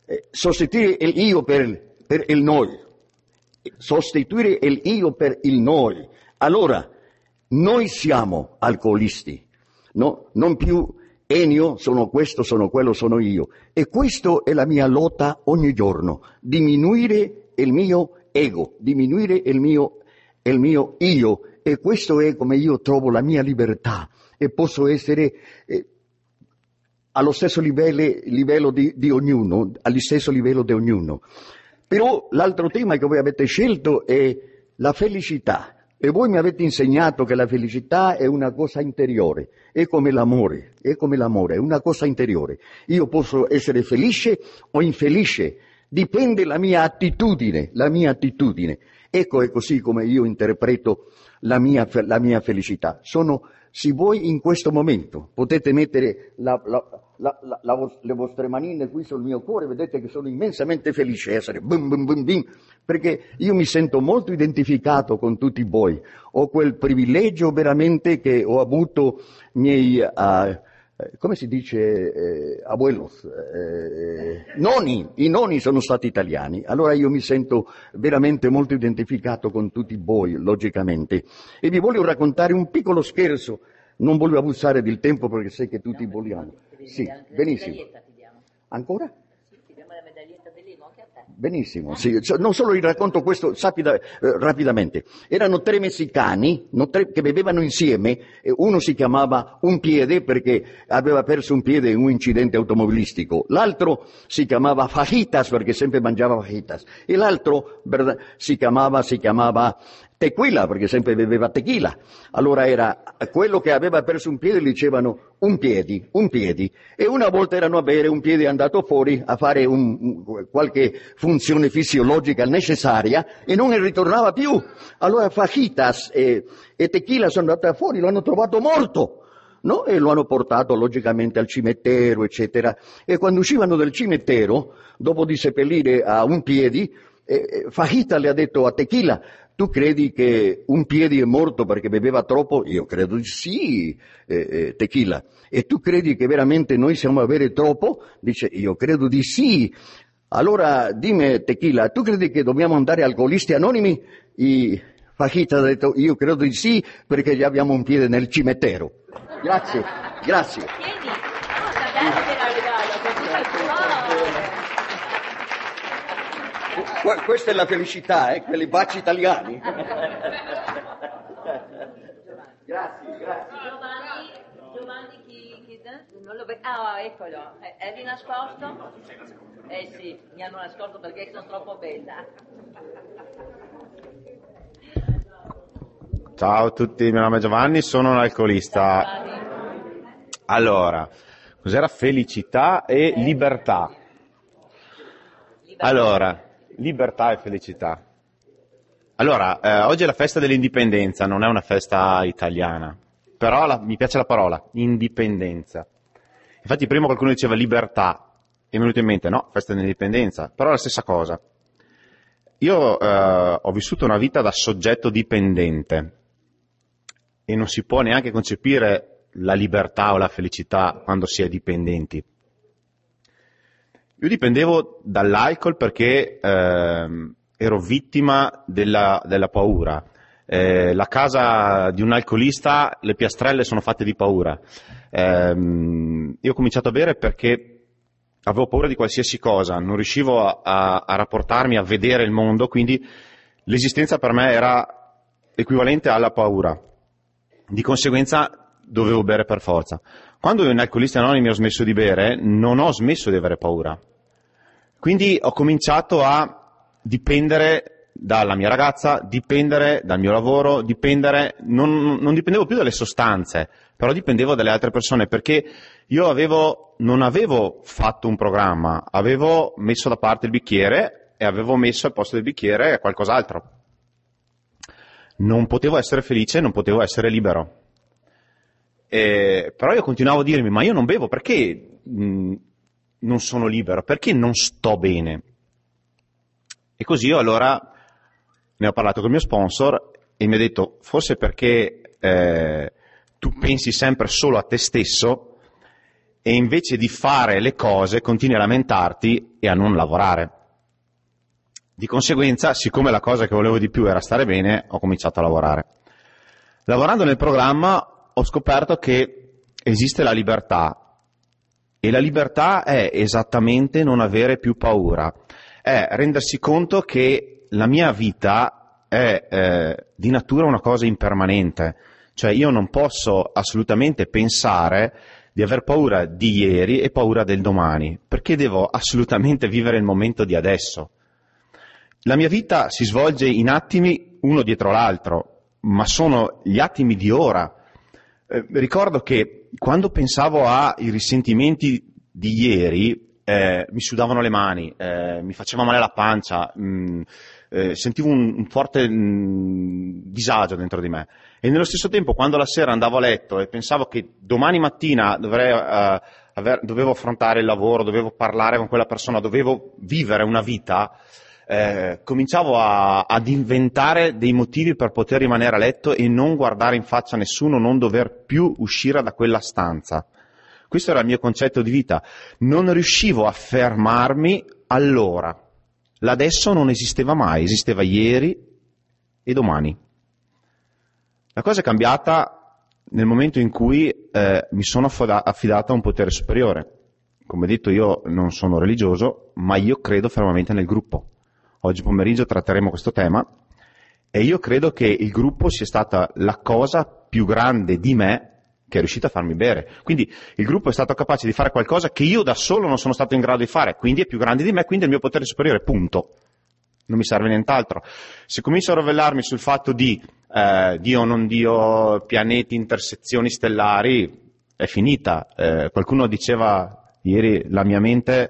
sostituire il io per il noi, sostituire il io per il noi. Allora, noi siamo alcolisti, no? Non più Ennio, sono questo, sono quello, sono io. E questa è la mia lotta ogni giorno, diminuire il mio ego, diminuire il mio io. E questo è come io trovo la mia libertà e posso essere allo stesso livello di ognuno, allo stesso livello di ognuno. Però l'altro tema che voi avete scelto è la felicità. E voi mi avete insegnato che la felicità è una cosa interiore, è come l'amore, è una cosa interiore. Io posso essere felice o infelice, dipende la mia attitudine. Ecco, è così come io interpreto la mia felicità. Se voi in questo momento potete mettere le vostre manine qui sul mio cuore, vedete che sono immensamente felice di essere bum bum bum bim, perché io mi sento molto identificato con tutti voi. Ho quel privilegio veramente che ho avuto miei, come si dice, abuelos, nonni, i nonni sono stati italiani, allora io mi sento veramente molto identificato con tutti voi, logicamente. E vi voglio raccontare un piccolo scherzo, non voglio abusare del tempo perché sai che tutti vogliamo. Sì, benissimo. Ancora? Benissimo, sì. Non solo vi racconto questo rapidamente. Erano 3 messicani che bevevano insieme, uno si chiamava Un Piede perché aveva perso un piede in un incidente automobilistico, l'altro si chiamava Fajitas perché sempre mangiava fajitas, e l'altro si chiamava Tequila perché sempre beveva tequila. Allora era quello che aveva perso un piede, gli dicevano un piedi, e una volta erano a bere, un piede è andato fuori a fare qualche funzione fisiologica necessaria e non ne ritornava più. Allora Fajitas e Tequila sono andati fuori, lo hanno trovato morto, no? E lo hanno portato logicamente al cimitero, eccetera. E quando uscivano dal cimitero, dopo di seppellire a Un Piedi, Fajita le ha detto a Tequila: tu credi che Un Piedi è morto perché beveva troppo? Io credo di sì, Tequila. E tu credi che veramente noi siamo a bere troppo? Dice, io credo di sì. Allora dimmi, Tequila, tu credi che dobbiamo andare alcolisti anonimi? Fajita ha detto, io credo di sì, perché già abbiamo un piede nel cimitero. Grazie. Tieni, Questa è la felicità, quelli baci italiani. Grazie. Giovanni chi non lo vedo. Ah, eccolo. È lì nascosto? Sì, mi hanno nascosto perché sono troppo bella. Ciao a tutti, il mio nome è Giovanni, sono un alcolista. Allora, cos'era felicità e libertà? Allora, libertà e felicità. Allora, oggi è la festa dell'indipendenza, non è una festa italiana, però mi piace la parola, indipendenza. Infatti prima qualcuno diceva libertà, e mi è venuto in mente, no, festa dell'indipendenza, però è la stessa cosa. Io ho vissuto una vita da soggetto dipendente e non si può neanche concepire la libertà o la felicità quando si è dipendenti. Io dipendevo dall'alcol perché ero vittima della paura. La casa di un alcolista, le piastrelle sono fatte di paura. Io ho cominciato a bere perché avevo paura di qualsiasi cosa, non riuscivo a rapportarmi, a vedere il mondo, quindi l'esistenza per me era equivalente alla paura. Di conseguenza dovevo bere per forza. Quando in Alcolisti Anonimi ho smesso di bere, non ho smesso di avere paura. Quindi ho cominciato a dipendere dalla mia ragazza, dipendere dal mio lavoro, non dipendevo più dalle sostanze, però dipendevo dalle altre persone, perché io non avevo fatto un programma, avevo messo da parte il bicchiere e avevo messo al posto del bicchiere qualcos'altro. Non potevo essere felice, non potevo essere libero. Però io continuavo a dirmi, ma io non bevo, perché non sono libero? Perché non sto bene? E così io allora ne ho parlato con il mio sponsor e mi ha detto, forse perché tu pensi sempre solo a te stesso e invece di fare le cose continui a lamentarti e a non lavorare. Di conseguenza, siccome la cosa che volevo di più era stare bene, ho cominciato a lavorare. Lavorando nel programma ho scoperto che esiste la libertà, e la libertà è esattamente non avere più paura, è rendersi conto che la mia vita è di natura una cosa impermanente, cioè io non posso assolutamente pensare di aver paura di ieri e paura del domani, perché devo assolutamente vivere il momento di adesso. La mia vita si svolge in attimi uno dietro l'altro, ma sono gli attimi di ora. Ricordo che quando pensavo ai risentimenti di ieri mi sudavano le mani, mi faceva male la pancia, sentivo un forte disagio dentro di me. E nello stesso tempo, quando la sera andavo a letto e pensavo che domani mattina dovevo affrontare il lavoro, dovevo parlare con quella persona, dovevo vivere una vita, cominciavo ad inventare dei motivi per poter rimanere a letto e non guardare in faccia a nessuno, non dover più uscire da quella stanza. Questo era il mio concetto di vita. Non riuscivo a fermarmi all'ora. L'adesso non esisteva mai, esisteva ieri e domani. La cosa è cambiata nel momento in cui mi sono affidato a un potere superiore. Come detto, io non sono religioso, ma io credo fermamente nel gruppo. Oggi pomeriggio tratteremo questo tema e io credo che il gruppo sia stata la cosa più grande di me che è riuscita a farmi bere. Quindi il gruppo è stato capace di fare qualcosa che io da solo non sono stato in grado di fare, quindi è più grande di me, quindi è il mio potere superiore, punto. Non mi serve nient'altro. Se comincio a rovellarmi sul fatto di Dio, non Dio, pianeti, intersezioni stellari, è finita. Qualcuno diceva ieri, la mia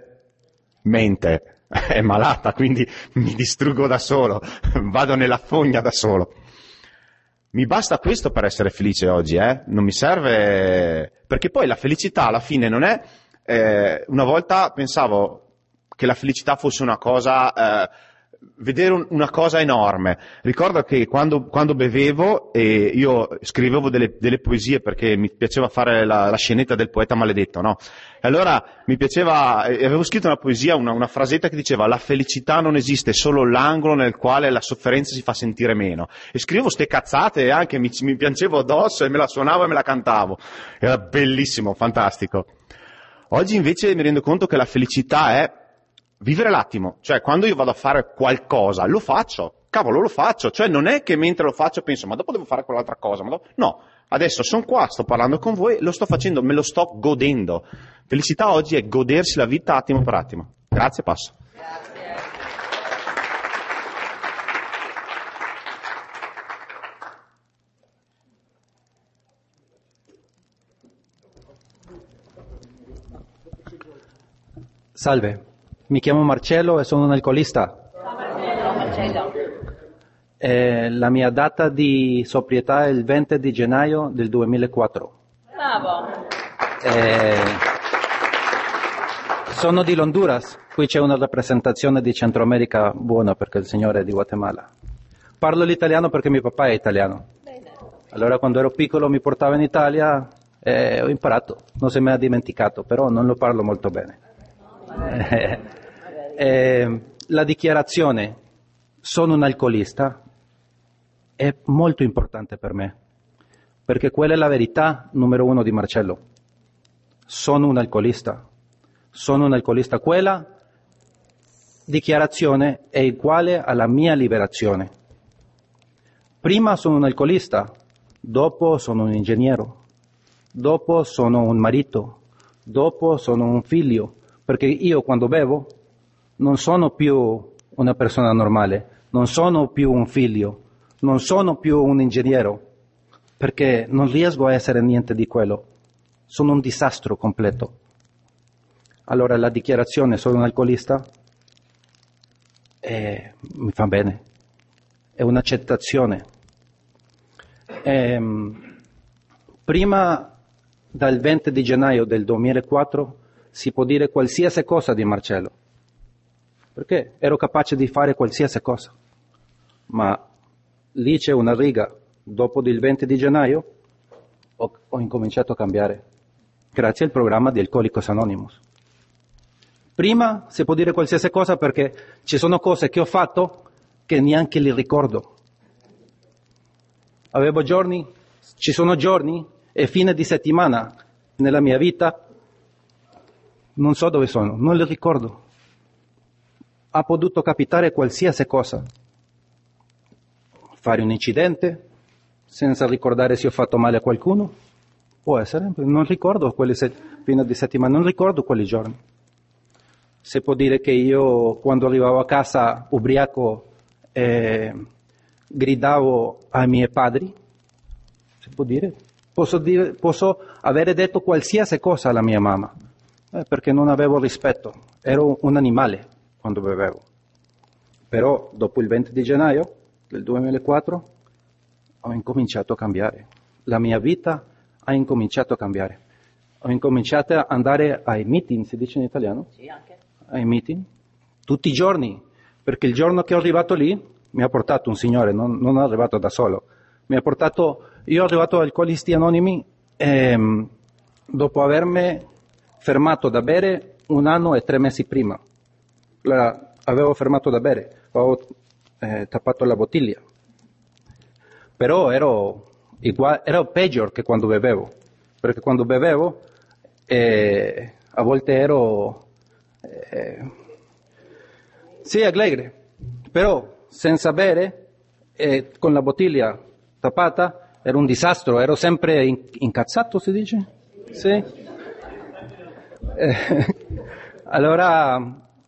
mente è malata, quindi mi distruggo da solo, vado nella fogna da solo. Mi basta questo per essere felice oggi, non mi serve, perché poi la felicità alla fine non è, una volta pensavo che la felicità fosse una cosa, vedere una cosa enorme. Ricordo che quando bevevo e io scrivevo delle poesie perché mi piaceva fare la scenetta del poeta maledetto, no? E allora mi piaceva, avevo scritto una poesia, una frasetta che diceva: la felicità non esiste, solo l'angolo nel quale la sofferenza si fa sentire meno. E scrivevo ste cazzate e anche mi piangevo addosso e me la suonavo e me la cantavo. Era bellissimo, fantastico. Oggi invece mi rendo conto che la felicità è vivere l'attimo, cioè quando io vado a fare qualcosa, lo faccio, cavolo lo faccio, cioè non è che mentre lo faccio penso ma dopo devo fare quell'altra cosa, no, adesso sono qua, sto parlando con voi, lo sto facendo, me lo sto godendo. Felicità oggi è godersi la vita attimo per attimo. Grazie, passo. Salve. Mi chiamo Marcello e sono un alcolista. La mia data di sobrietà è il 20 di gennaio del 2004. Bravo. Sono di Honduras, qui c'è una rappresentazione di Centro America buona perché il signore è di Guatemala. Parlo l'italiano perché mio papà è italiano. Bene. Allora quando ero piccolo mi portava in Italia e ho imparato, non se mi ha dimenticato, però non lo parlo molto bene. La dichiarazione sono un alcolista è molto importante per me, perché quella è la verità numero uno di Marcello. Sono un alcolista. Quella dichiarazione è uguale alla mia liberazione. Prima sono un alcolista, dopo sono un ingegnere, dopo sono un marito, dopo sono un figlio, perché io quando bevo non sono più una persona normale, non sono più un figlio, non sono più un ingegnere, perché non riesco a essere niente di quello. Sono un disastro completo. Allora la dichiarazione sono un alcolista mi fa bene, è un'accettazione. Prima dal 20 di gennaio del 2004 si può dire qualsiasi cosa di Marcello, perché ero capace di fare qualsiasi cosa, ma lì c'è una riga, dopo il 20 di gennaio ho incominciato a cambiare. grazie al programma di Alcolicos Anonymous. Prima si può dire qualsiasi cosa perché ci sono cose che ho fatto che neanche li ricordo. Ci sono giorni e fine di settimana nella mia vita, non so dove sono, non li ricordo. Ha potuto capitare qualsiasi cosa. Fare un incidente senza ricordare se ho fatto male a qualcuno, può essere, non ricordo quelle fine di settimana, non ricordo quali giorni. Si può dire che io quando arrivavo a casa ubriaco gridavo ai miei padri, si può dire? Posso avere detto qualsiasi cosa alla mia mamma, perché non avevo rispetto, ero un animale quando bevevo. Però dopo il 20 di gennaio del 2004 ho incominciato a cambiare, la mia vita ha incominciato a cambiare. Ho incominciato ad andare ai meeting, si dice in italiano? Sì, anche. Ai meeting, tutti i giorni, perché il giorno che ho arrivato lì mi ha portato un signore, non è arrivato da solo, io ho arrivato a Alcolisti Anonimi dopo avermi fermato da bere 1 anno e 3 mesi prima. Allora, avevo fermato da bere, avevo tappato la bottiglia, però ero peggio che quando bevevo, perché quando bevevo a volte ero sì, allegre, però senza bere con la bottiglia tappata era un disastro, ero sempre incazzato, si dice? Sì. Allora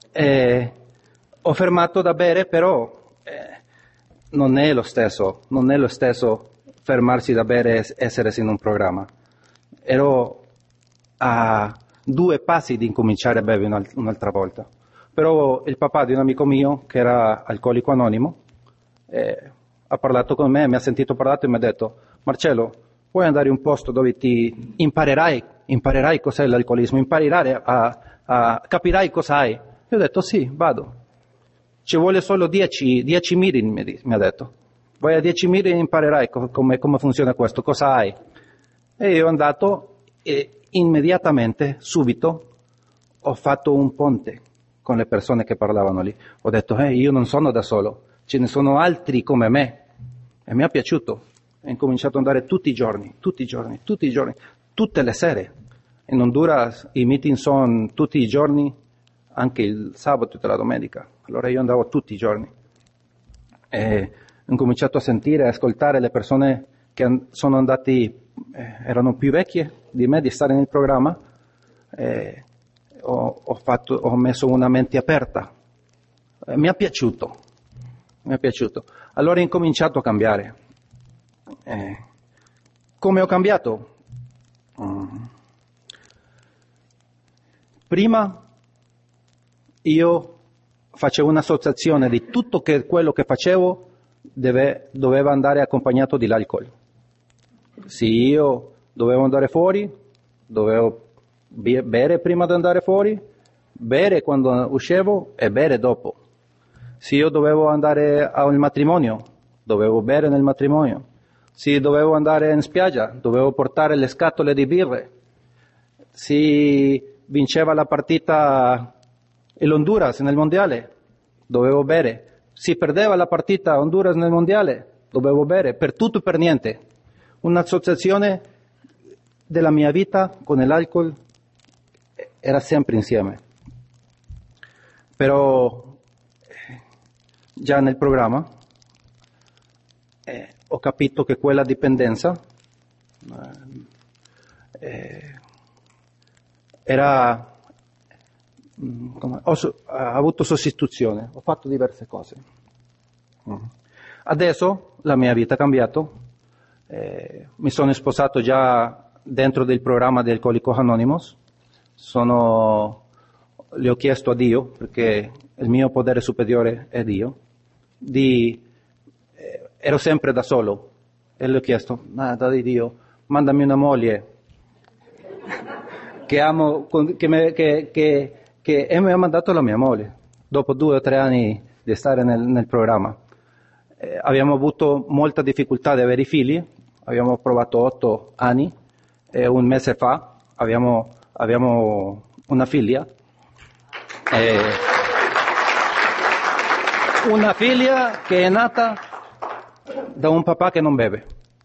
ho fermato da bere, però non è lo stesso fermarsi da bere e essere in un programma. Ero a 2 passi di incominciare a bere un'altra volta. Però il papà di un amico mio, che era alcolico anonimo, ha parlato con me, mi ha sentito parlare e mi ha detto: Marcello, puoi andare in un posto dove ti imparerai cos'è l'alcolismo, capirai cosa hai. Io ho detto sì, vado. Ci vuole solo 10 meeting, mi ha detto. Vai a 10 meeting e imparerai come funziona questo, cosa hai. E io ho andato e immediatamente, subito, ho fatto un ponte con le persone che parlavano lì. Ho detto, io non sono da solo, ce ne sono altri come me. E mi è piaciuto. Ho incominciato ad andare tutti i giorni, tutte le sere. In Honduras i meeting sono tutti i giorni, anche il sabato e la domenica. Allora io andavo tutti i giorni. E ho cominciato a sentire e ascoltare le persone che sono andati, erano più vecchie di me, di stare nel programma. Ho messo una mente aperta. Mi è piaciuto. Allora ho incominciato a cambiare. Come ho cambiato? Prima io facevo un'associazione di tutto quello che facevo doveva andare accompagnato dell'alcol. Se io dovevo andare fuori, dovevo bere prima di andare fuori, bere quando uscivo e bere dopo. Se io dovevo andare al matrimonio, dovevo bere nel matrimonio. Se dovevo andare in spiaggia, dovevo portare le scatole di birre. Se vinceva la partita l'Honduras nel mondiale, dovevo bere. Se perdeva la partita Honduras nel mondiale, dovevo bere. Per tutto e per niente. Un'associazione della mia vita con l'alcol era sempre insieme. Però già nel programma ho capito che quella dipendenza era ho avuto sostituzione, ho fatto diverse cose. Adesso la mia vita è cambiata, mi sono sposato già dentro del programma di Alcolicos Anonymous, le ho chiesto a Dio, perché il mio potere superiore è Dio, ero sempre da solo e le ho chiesto, da Dio, mandami una moglie che amo, e mi ha mandato la mia moglie, dopo 2 o 3 anni di stare nel programma. Abbiamo avuto molta difficoltà di avere i figli, abbiamo provato 8 anni, e un mese fa abbiamo una figlia. Una figlia che è nata da un papà che non beve.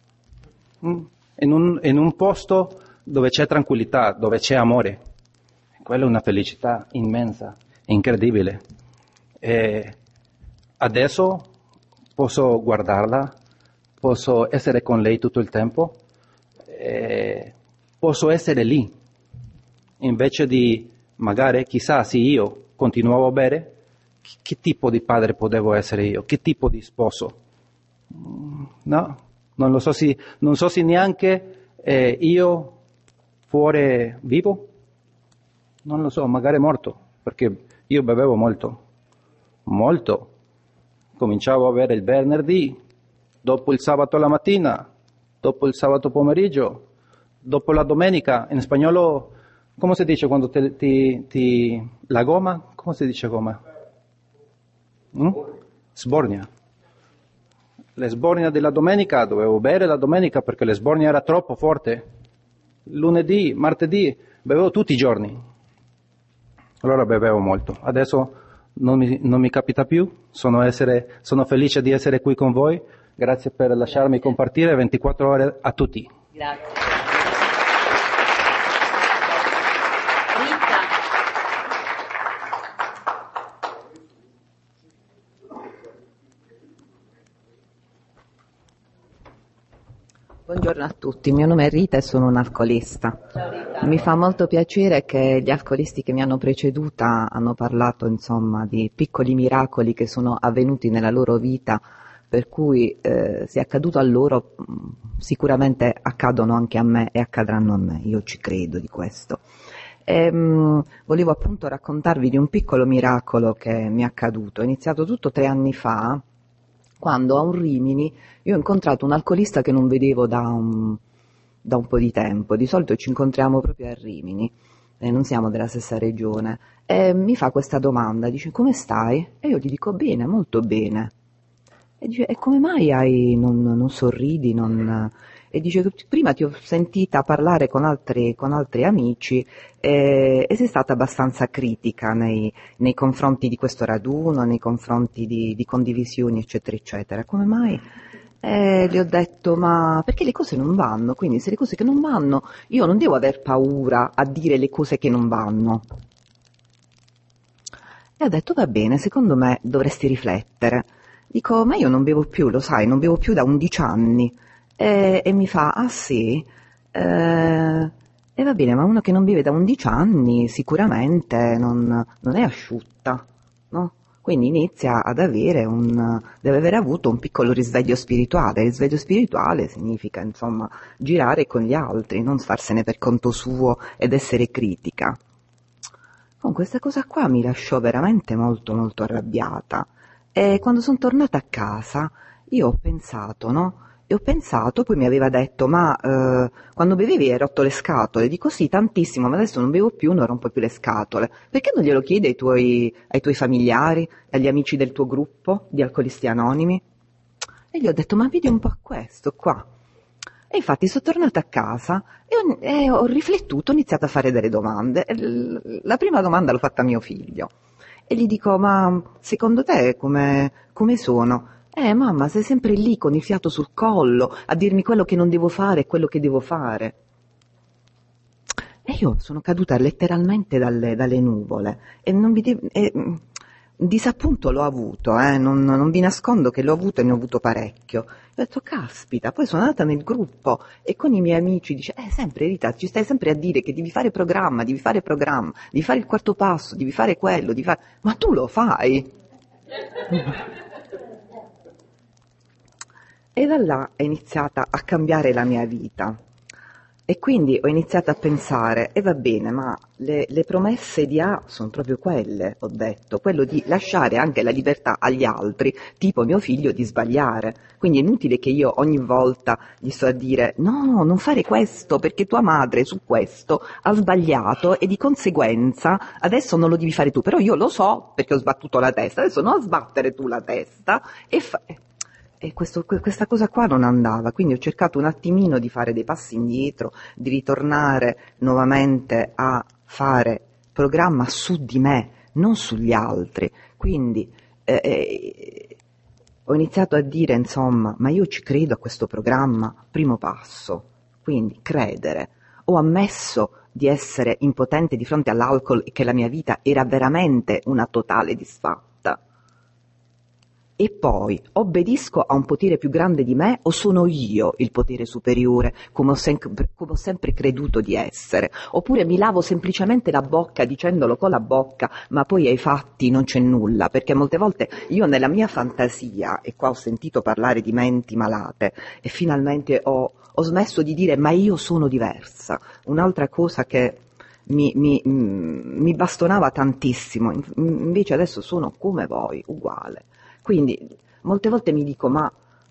In un posto dove c'è tranquillità, dove c'è amore. Quella è una felicità immensa, incredibile. E adesso posso guardarla, posso essere con lei tutto il tempo, posso essere lì. Invece di, magari, chissà, se io continuavo a bere, che tipo di padre potevo essere io? Che tipo di sposo? No, non so se neanche io fuori vivo. Non lo so, magari morto, perché io bevevo molto. Cominciavo a bere il venerdì, dopo il sabato la mattina, dopo il sabato pomeriggio, dopo la domenica. In spagnolo, come si dice quando la gomma? Come si dice gomma? Sbornia. Le sbornia della domenica, dovevo bere la domenica perché le sbornia era troppo forte. Lunedì, martedì, bevevo tutti i giorni. Allora bevevo molto. Adesso non mi capita più. Sono felice di essere qui con voi. Grazie per lasciarmi compartire 24 ore a tutti. Grazie. Buongiorno a tutti, il mio nome è Rita e sono un'alcolista. Mi fa molto piacere che gli alcolisti che mi hanno preceduta hanno parlato, insomma, di piccoli miracoli che sono avvenuti nella loro vita, per cui se è accaduto a loro sicuramente accadono anche a me e accadranno a me, io ci credo di questo. Volevo appunto raccontarvi di un piccolo miracolo che mi è accaduto. È iniziato tutto 3 anni fa, quando a un Rimini io ho incontrato un alcolista che non vedevo da un po' di tempo. Di solito ci incontriamo proprio a Rimini, non siamo della stessa regione, e mi fa questa domanda, dice: come stai? E io gli dico: bene, molto bene. E dice: e come mai non sorridi? E dice: prima ti ho sentita parlare con altri amici e sei stata abbastanza critica nei confronti di questo raduno, nei confronti di condivisioni, eccetera, eccetera. Come mai? Gli ho detto: ma perché le cose non vanno, quindi se le cose che non vanno, io non devo aver paura a dire le cose che non vanno. E ha detto: va bene, secondo me dovresti riflettere. Dico: ma io non bevo più, lo sai, non bevo più da 11 anni. E mi fa: ah sì? E va bene, ma uno che non vive da 11 anni sicuramente non è asciutta, no? Quindi inizia ad avere deve aver avuto un piccolo risveglio spirituale. Il risveglio spirituale significa, insomma, girare con gli altri, non starsene per conto suo ed essere critica. Con questa cosa qua mi lasciò veramente molto molto arrabbiata. E quando sono tornata a casa io ho pensato, no? E ho pensato, poi mi aveva detto: ma quando bevevi hai rotto le scatole? Dico: sì, tantissimo, ma adesso non bevo più, non rompo più le scatole. Perché non glielo chiedi ai tuoi familiari, agli amici del tuo gruppo di Alcolisti Anonimi? E gli ho detto: ma vedi un po' questo qua. E infatti sono tornata a casa e ho riflettuto, ho iniziato a fare delle domande. La prima domanda l'ho fatta a mio figlio. E gli dico: ma secondo te come sono? Mamma, sei sempre lì con il fiato sul collo a dirmi quello che non devo fare e quello che devo fare. E io sono caduta letteralmente dalle nuvole e disappunto l'ho avuto, non vi nascondo che l'ho avuto e ne ho avuto parecchio. Ho detto: caspita, poi sono andata nel gruppo e con i miei amici dice: sempre Rita, ci stai sempre a dire che devi fare programma, devi fare il quarto passo, devi fare quello, ma tu lo fai? E da là è iniziata a cambiare la mia vita. E quindi ho iniziato a pensare: va bene, ma le promesse di A sono proprio quelle, ho detto, quello di lasciare anche la libertà agli altri, tipo mio figlio, di sbagliare. Quindi è inutile che io ogni volta gli sto a dire: no, non fare questo, perché tua madre su questo ha sbagliato e di conseguenza adesso non lo devi fare tu. Però io lo so perché ho sbattuto la testa, adesso non sbattere tu la testa E questa cosa qua non andava, quindi ho cercato un attimino di fare dei passi indietro, di ritornare nuovamente a fare programma su di me, non sugli altri. Quindi ho iniziato a dire, insomma, ma io ci credo a questo programma, primo passo, quindi credere. Ho ammesso di essere impotente di fronte all'alcol e che la mia vita era veramente una totale disfatta. E poi, obbedisco a un potere più grande di me o sono io il potere superiore, come ho sempre creduto di essere? Oppure mi lavo semplicemente la bocca dicendolo con la bocca, ma poi ai fatti non c'è nulla? Perché molte volte io nella mia fantasia, e qua ho sentito parlare di menti malate, e finalmente ho smesso di dire ma io sono diversa. Un'altra cosa che mi bastonava tantissimo, invece adesso sono come voi, uguale. Quindi molte volte mi dico ma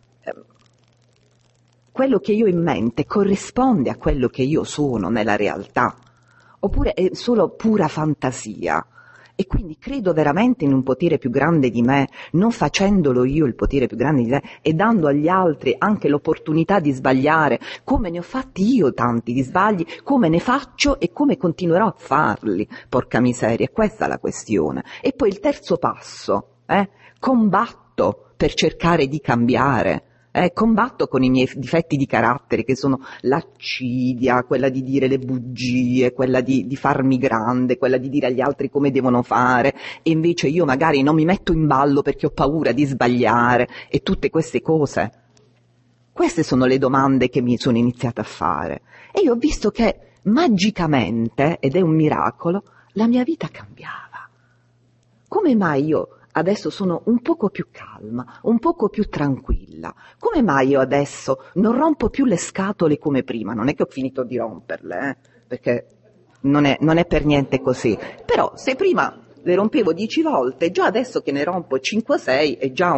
quello che io ho in mente corrisponde a quello che io sono nella realtà oppure è solo pura fantasia? E quindi credo veramente in un potere più grande di me, non facendolo io il potere più grande di me e dando agli altri anche l'opportunità di sbagliare, come ne ho fatti io tanti di sbagli, come ne faccio e come continuerò a farli, porca miseria, è questa la questione. E poi il terzo passo, combatto per cercare di cambiare, combatto con i miei difetti di carattere che sono l'accidia, quella di dire le bugie, quella di farmi grande, quella di dire agli altri come devono fare e invece io magari non mi metto in ballo perché ho paura di sbagliare e tutte queste cose. Queste sono le domande che mi sono iniziata a fare e io ho visto che magicamente, ed è un miracolo, la mia vita cambiava. Come mai io adesso sono un poco più calma, un poco più tranquilla? Come mai io adesso non rompo più le scatole come prima? Non è che ho finito di romperle, perché non è per niente così. Però se prima le rompevo 10 volte, già adesso che ne rompo 5-6 è già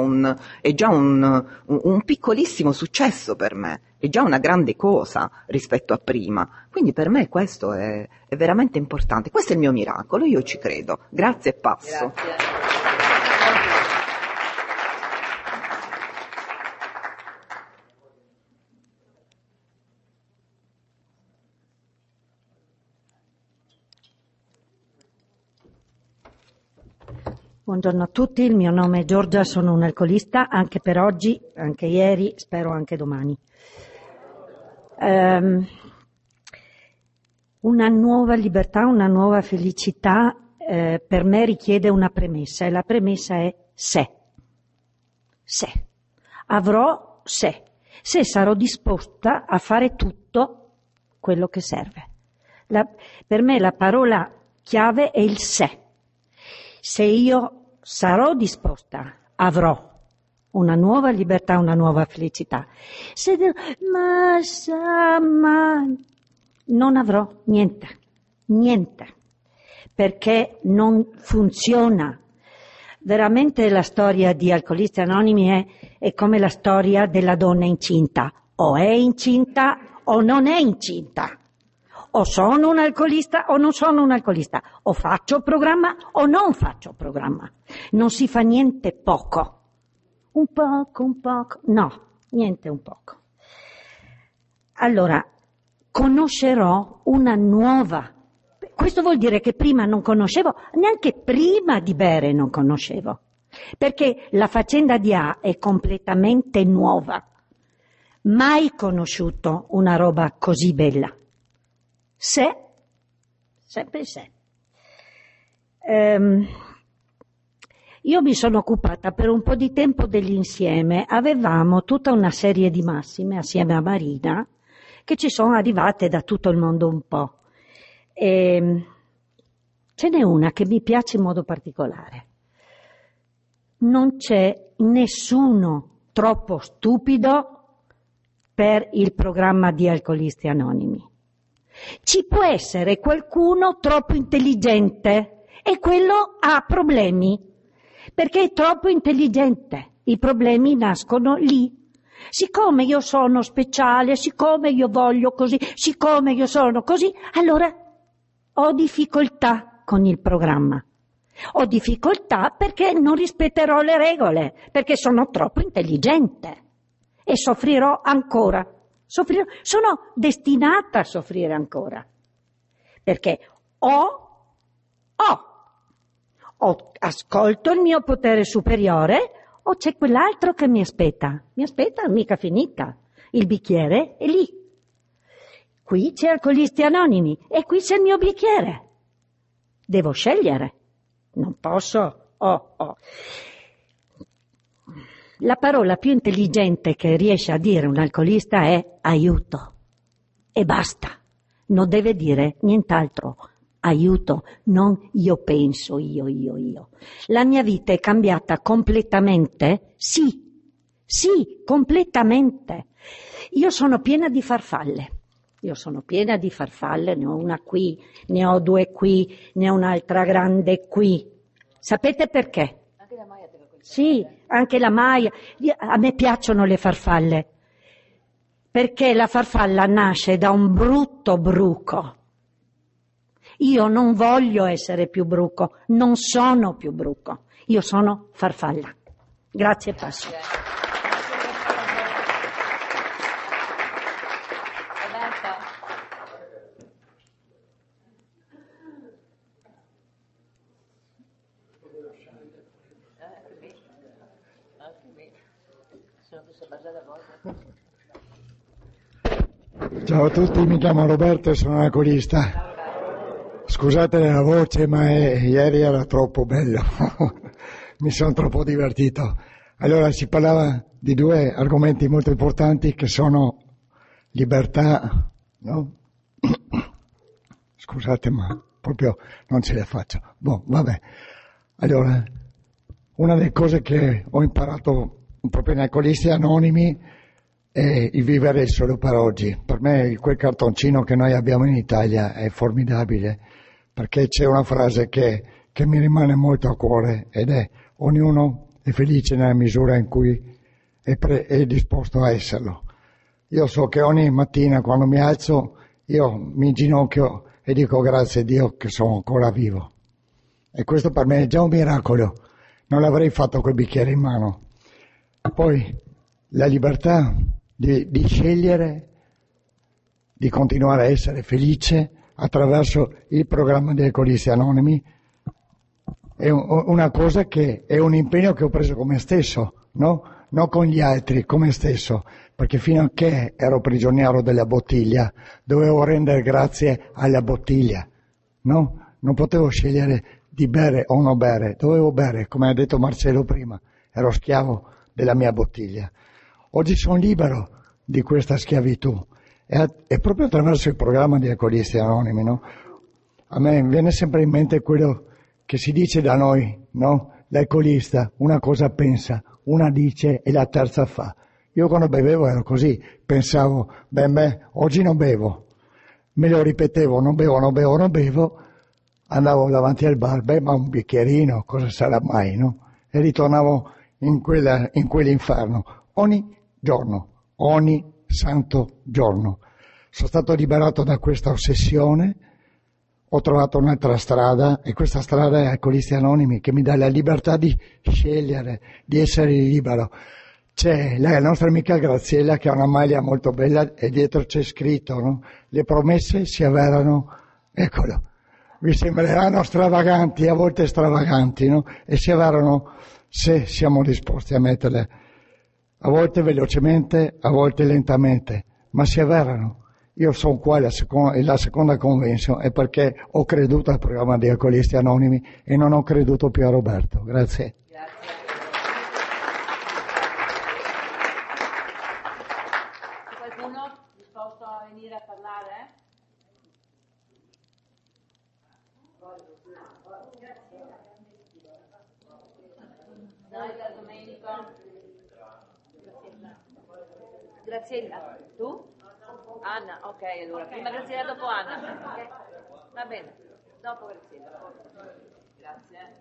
un piccolissimo successo per me, è già una grande cosa rispetto a prima. Quindi per me questo è veramente importante. Questo è il mio miracolo, io ci credo. Grazie e passo. Grazie. Buongiorno a tutti, il mio nome è Giorgia, sono un alcolista, anche per oggi, anche ieri, spero anche domani. Una nuova libertà, una nuova felicità per me richiede una premessa e la premessa è se. Avrò se sarò disposta a fare tutto quello che serve. Per me la parola chiave è il se. Se io sarò disposta, avrò una nuova libertà, una nuova felicità. Se ma non avrò niente, perché non funziona. Veramente la storia di Alcolisti Anonimi è come la storia della donna incinta. O è incinta o non è incinta. O sono un alcolista o non sono un alcolista, o faccio programma o non faccio programma. Non si fa niente poco. Un poco, no, niente un poco. Allora, conoscerò una nuova. Questo vuol dire che prima non conoscevo, neanche prima di bere non conoscevo. Perché la faccenda di A è completamente nuova. Mai conosciuto una roba così bella. Sempre se. Io mi sono occupata per un po' di tempo dell'insieme, avevamo tutta una serie di massime assieme a Marina che ci sono arrivate da tutto il mondo un po'. Ce n'è una che mi piace in modo particolare. Non c'è nessuno troppo stupido per il programma di Alcolisti Anonimi. Ci può essere qualcuno troppo intelligente e quello ha problemi, perché è troppo intelligente. I problemi nascono lì. Siccome io sono speciale, siccome io voglio così, siccome io sono così, allora ho difficoltà con il programma. Ho difficoltà perché non rispetterò le regole, perché sono troppo intelligente. e soffrirò ancora. Sono destinata a soffrire ancora, perché ascolto il mio potere superiore o c'è quell'altro che mi aspetta. Mi aspetta, mica finita. Il bicchiere è lì. Qui c'è Alcolisti Anonimi e qui c'è il mio bicchiere. Devo scegliere. Non posso. La parola più intelligente che riesce a dire un alcolista è aiuto. E basta. Non deve dire nient'altro. Aiuto, non io penso, io. La mia vita è cambiata completamente? Sì, completamente. Io sono piena di farfalle. Ne ho una qui, ne ho due qui, ne ho un'altra grande qui. Sapete perché? Anche la Maia te lo consiglio. Sì, anche la Maia. A me piacciono le farfalle, perché la farfalla nasce da un brutto bruco. Io non voglio essere più bruco, non sono più bruco, io sono farfalla. Grazie, passo. Ciao a tutti, mi chiamo Roberto e sono alcolista. Scusate la voce, ma ieri era troppo bello, mi sono troppo divertito. Allora si parlava di due argomenti molto importanti che sono libertà, no? Scusate, ma proprio non ce la faccio. Vabbè. Allora, una delle cose che ho imparato proprio in Alcolisti Anonimi è il vivere solo per oggi. Per me quel cartoncino che noi abbiamo in Italia è formidabile, perché c'è una frase che mi rimane molto a cuore ed è: ognuno è felice nella misura in cui è disposto a esserlo. Io so che ogni mattina quando mi alzo io mi inginocchio e dico grazie a Dio che sono ancora vivo, e questo per me è già un miracolo, non l'avrei fatto col bicchiere in mano. Poi la libertà di scegliere di continuare a essere felice attraverso il programma di Alcolisti Anonimi è una cosa che è un impegno che ho preso con me stesso, no? Non con gli altri, con me stesso, perché fino a che ero prigioniero della bottiglia dovevo rendere grazie alla bottiglia, no? Non potevo scegliere di bere o non bere, dovevo bere, come ha detto Marcello prima, ero schiavo della mia bottiglia. Oggi sono libero di questa schiavitù, e proprio attraverso il programma di Alcolisti Anonimi, no? A me viene sempre in mente quello che si dice da noi, no? L'alcolista una cosa pensa, una dice e la terza fa. Io quando bevevo ero così, pensavo, oggi non bevo, me lo ripetevo, non bevo, andavo davanti al bar, ma un bicchierino, cosa sarà mai, no? E ritornavo in quell'inferno, ogni giorno, ogni santo giorno. Sono stato liberato da questa ossessione, ho trovato un'altra strada, e questa strada è Alcolisti Anonimi, che mi dà la libertà di scegliere, di essere libero. C'è la nostra amica Graziella che ha una maglia molto bella e dietro c'è scritto, no? Le promesse si avverano, eccolo, vi sembreranno stravaganti, a volte stravaganti, no? E si avverano se siamo disposti a metterle, a volte velocemente, a volte lentamente, ma si avverano. Io sono qua, la seconda convention è perché ho creduto al programma di Alcolisti Anonimi e non ho creduto più a Roberto. Grazie. Qualcuno disposto a venire a parlare? Dai, Domenico. Graziella, tu? Anna, ok, allora prima Graziella, dopo Anna. Okay. Va bene, dopo Graziella. Grazie.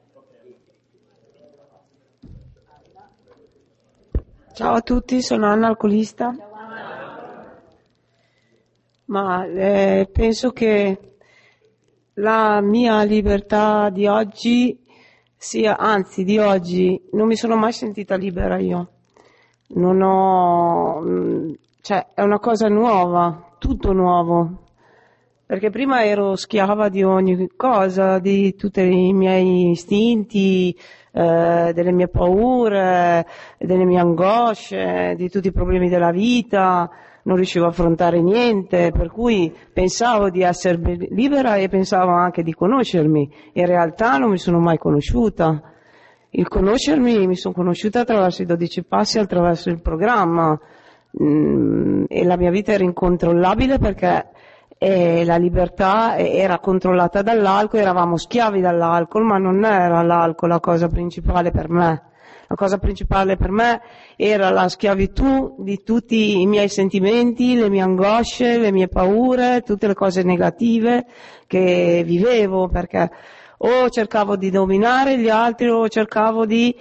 Ciao a tutti, sono Anna, alcolista. Ciao Anna. Ma penso che la mia libertà di oggi sia, anzi di oggi, non mi sono mai sentita libera io. cioè è una cosa nuova, tutto nuovo. Perché prima ero schiava di ogni cosa, di tutti i miei istinti, delle mie paure, delle mie angosce, di tutti i problemi della vita, non riuscivo a affrontare niente, per cui pensavo di essere libera e pensavo anche di conoscermi. In realtà non mi sono mai conosciuta. Il conoscermi, mi sono conosciuta attraverso i 12 passi, attraverso il programma, e la mia vita era incontrollabile perché la libertà era controllata dall'alcol, eravamo schiavi dall'alcol, ma non era l'alcol la cosa principale per me. La cosa principale per me era la schiavitù di tutti i miei sentimenti, le mie angosce, le mie paure, tutte le cose negative che vivevo, perché o cercavo di dominare gli altri o cercavo di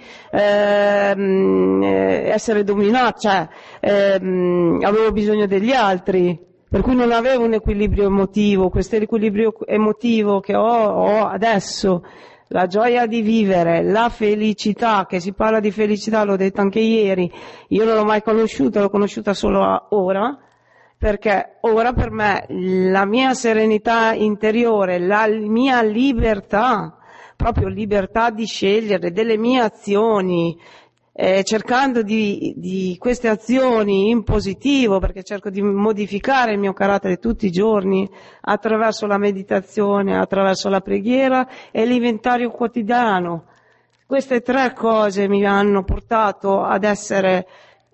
essere dominata, cioè avevo bisogno degli altri. Per cui non avevo un equilibrio emotivo, questo equilibrio emotivo che ho adesso, la gioia di vivere, la felicità, che si parla di felicità, l'ho detto anche ieri, io non l'ho mai conosciuta, l'ho conosciuta solo ora, perché ora per me la mia serenità interiore, la mia libertà, proprio libertà di scegliere delle mie azioni, cercando di queste azioni in positivo, perché cerco di modificare il mio carattere tutti i giorni attraverso la meditazione, attraverso la preghiera e l'inventario quotidiano. Queste 3 cose mi hanno portato ad essere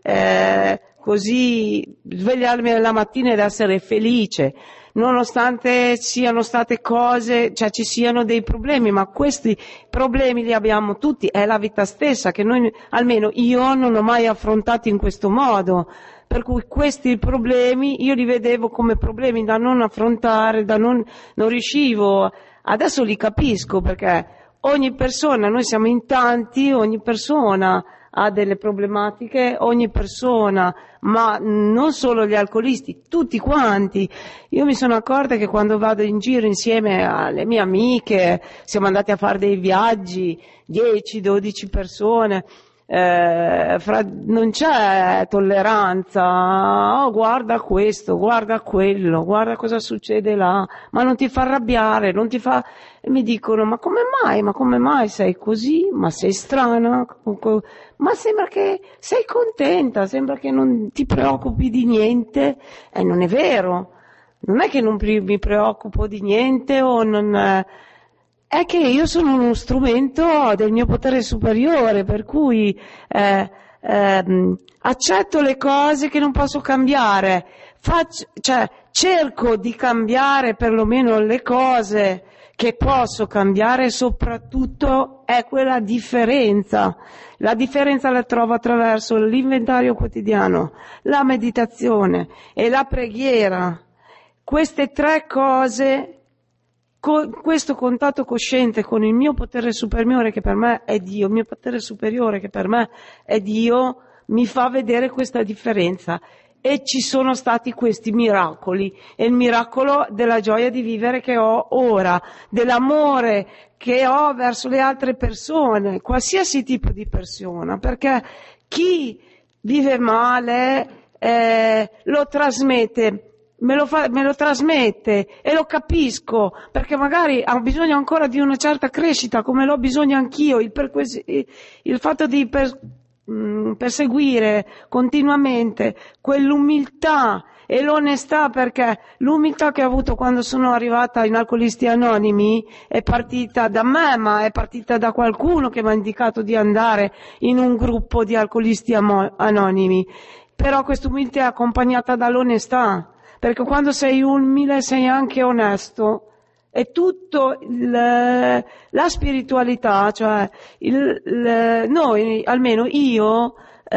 così, svegliarmi la mattina ed essere felice, nonostante siano state cose, cioè ci siano dei problemi, ma questi problemi li abbiamo tutti, è la vita stessa che noi, almeno io non ho mai affrontato in questo modo, per cui questi problemi io li vedevo come problemi da non affrontare, non riuscivo, adesso li capisco perché ogni persona, noi siamo in tanti, ogni persona ha delle problematiche, ogni persona, ma non solo gli alcolisti, tutti quanti. Io mi sono accorta che quando vado in giro insieme alle mie amiche, siamo andati a fare dei viaggi, 10-12 persone, non c'è tolleranza, oh guarda questo, guarda quello, guarda cosa succede là, ma non ti fa arrabbiare, non ti fa... E mi dicono ma come mai sei così, ma sei strana, ma sembra che sei contenta, sembra che non ti preoccupi di niente, e non è vero, non è che non mi preoccupo di niente o non... È che io sono uno strumento del mio potere superiore, per cui accetto le cose che non posso cambiare, cerco di cambiare perlomeno le cose che posso cambiare, e soprattutto è quella differenza. La differenza la trovo attraverso l'inventario quotidiano, la meditazione e la preghiera. Queste 3 cose, questo contatto cosciente con il mio potere superiore che per me è Dio, il mio potere superiore che per me è Dio, mi fa vedere questa differenza. E ci sono stati questi miracoli, e il miracolo della gioia di vivere che ho ora, dell'amore che ho verso le altre persone, qualsiasi tipo di persona, perché chi vive male lo trasmette. Me lo trasmette e lo capisco, perché magari ha bisogno ancora di una certa crescita, come l'ho bisogno anch'io, il fatto di perseguire continuamente quell'umiltà e l'onestà, perché l'umiltà che ho avuto quando sono arrivata in Alcolisti Anonimi è partita da me, ma è partita da qualcuno che mi ha indicato di andare in un gruppo di Alcolisti Anonimi, però questa umiltà è accompagnata dall'onestà, perché quando sei umile sei anche onesto. E tutto la spiritualità, cioè noi, almeno io,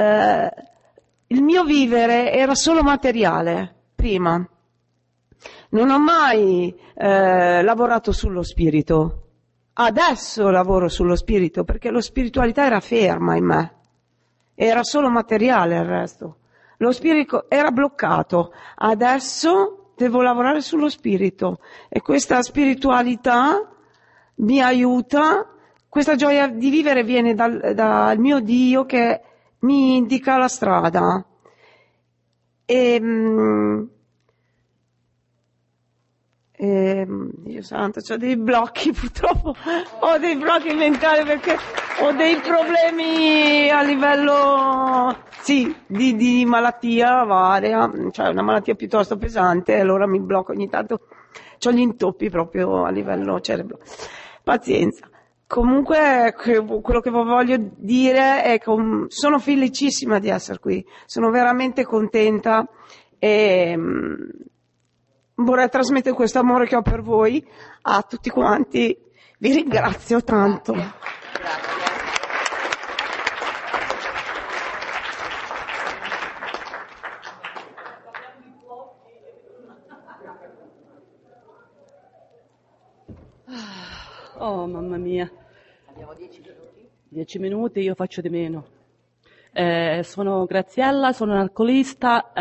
il mio vivere era solo materiale prima. Non ho mai lavorato sullo spirito. Adesso lavoro sullo spirito perché la spiritualità era ferma in me. Era solo materiale il resto. Lo spirito era bloccato. Adesso devo lavorare sullo spirito e questa spiritualità mi aiuta, questa gioia di vivere viene dal mio Dio che mi indica la strada. Dio santo, c'ho dei blocchi purtroppo, ho dei blocchi mentali perché ho dei problemi a livello, sì, di malattia varia, cioè una malattia piuttosto pesante, allora mi blocco ogni tanto, c'ho gli intoppi proprio a livello cerebrale. Pazienza. Comunque quello che voglio dire è che sono felicissima di essere qui, sono veramente contenta e vorrei trasmettere questo amore che ho per voi a tutti quanti. Vi ringrazio tanto. Oh, mamma mia. Abbiamo 10 minuti. 10 minuti, io faccio di meno. Sono Graziella, sono un alcolista.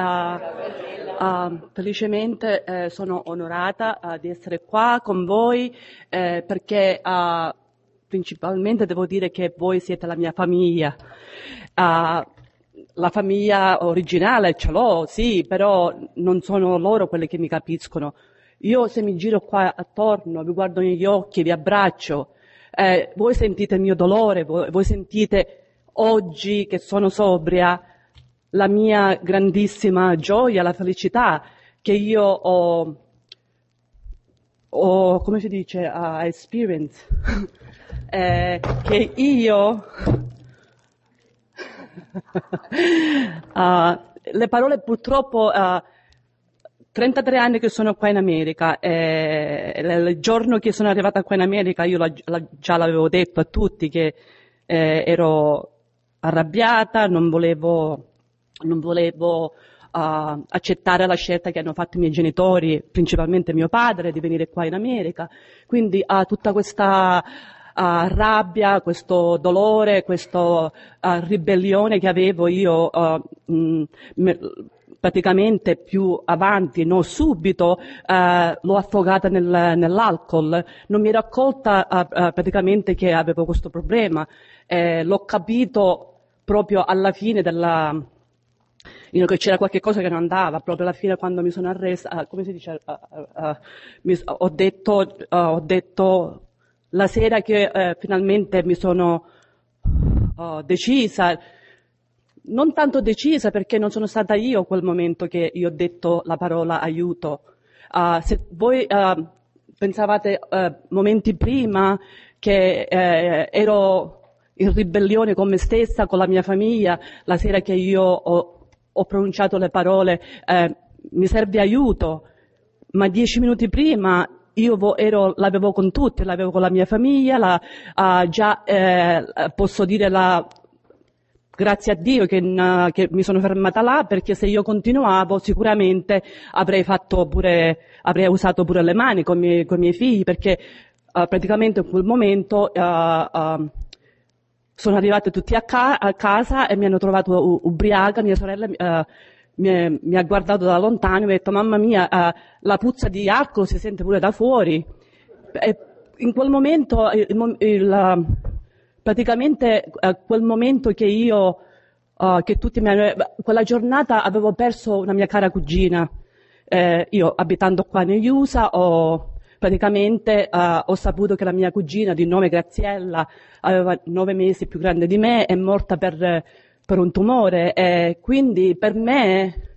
Felicemente sono onorata di essere qua con voi perché principalmente devo dire che voi siete la mia famiglia. La famiglia originale ce l'ho, sì, però non sono loro quelli che mi capiscono. Io se mi giro qua attorno, vi guardo negli occhi, vi abbraccio, voi sentite il mio dolore, voi sentite oggi che sono sobria la mia grandissima gioia, la felicità che io ho come si dice, experience, che io, le parole purtroppo, 33 anni che sono qua in America, il giorno che sono arrivata qua in America io già l'avevo detto a tutti che ero arrabbiata, non volevo accettare la scelta che hanno fatto i miei genitori, principalmente mio padre, di venire qua in America. Quindi tutta questa rabbia, questo dolore, questa ribellione che avevo io praticamente più avanti, no subito, l'ho affogata nell'alcol. Non mi ero accorta praticamente che avevo questo problema. L'ho capito proprio alla fine che c'era qualche cosa che non andava, proprio alla fine quando mi sono arresa, come si dice, ho detto la sera che finalmente mi sono decisa, non tanto decisa perché non sono stata io quel momento che io ho detto la parola aiuto. Se voi pensavate momenti prima che ero in ribellione con me stessa, con la mia famiglia, la sera che io ho pronunciato le parole mi serve aiuto, ma 10 minuti prima io l'avevo con tutti, l'avevo con la mia famiglia, posso dire grazie a Dio che mi sono fermata là, perché se io continuavo sicuramente avrei usato pure le mani con i miei figli, perché praticamente in quel momento sono arrivati tutti a casa e mi hanno trovato ubriaca. Mia sorella mi ha guardato da lontano e mi ha detto: mamma mia, la puzza di alcol si sente pure da fuori. E in quel momento, praticamente quel momento che che tutti quella giornata avevo perso una mia cara cugina. Io abitando qua negli USA praticamente ho saputo che la mia cugina di nome Graziella aveva 9 mesi più grande di me, è morta per un tumore, e quindi per me,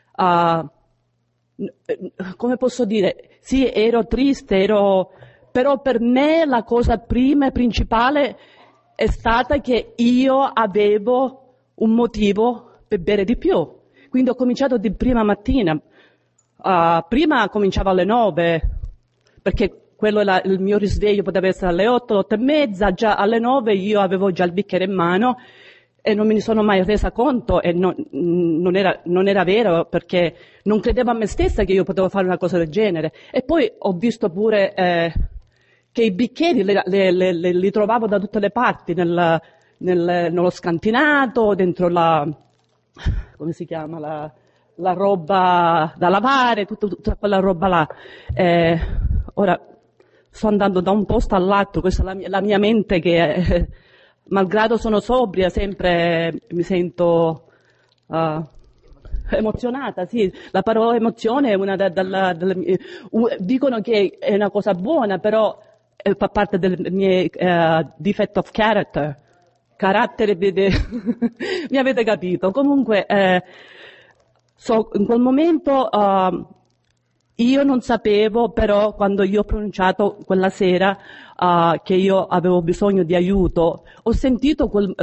come posso dire, sì, ero triste, però per me la cosa prima e principale è stata che io avevo un motivo per bere di più. Quindi ho cominciato di prima mattina. Prima cominciavo alle 9, perché quello il mio risveglio poteva essere alle 8, 8 e mezza, già alle 9 io avevo già il bicchiere in mano e non me ne sono mai resa conto, e non era vero, perché non credevo a me stessa che io potevo fare una cosa del genere. E poi ho visto pure che i bicchieri li trovavo da tutte le parti, nello scantinato, dentro come si chiama, la roba da lavare, tutta quella roba là. Ora sto andando da un posto all'altro, questa è la mia mente che malgrado sono sobria, sempre mi sento emozionata, sì. La parola emozione è una delle mie, dicono che è una cosa buona, però fa parte del mio defect of character. Carattere, mi avete capito. Comunque, in quel momento io non sapevo, però, quando io ho pronunciato quella sera che io avevo bisogno di aiuto, ho sentito quel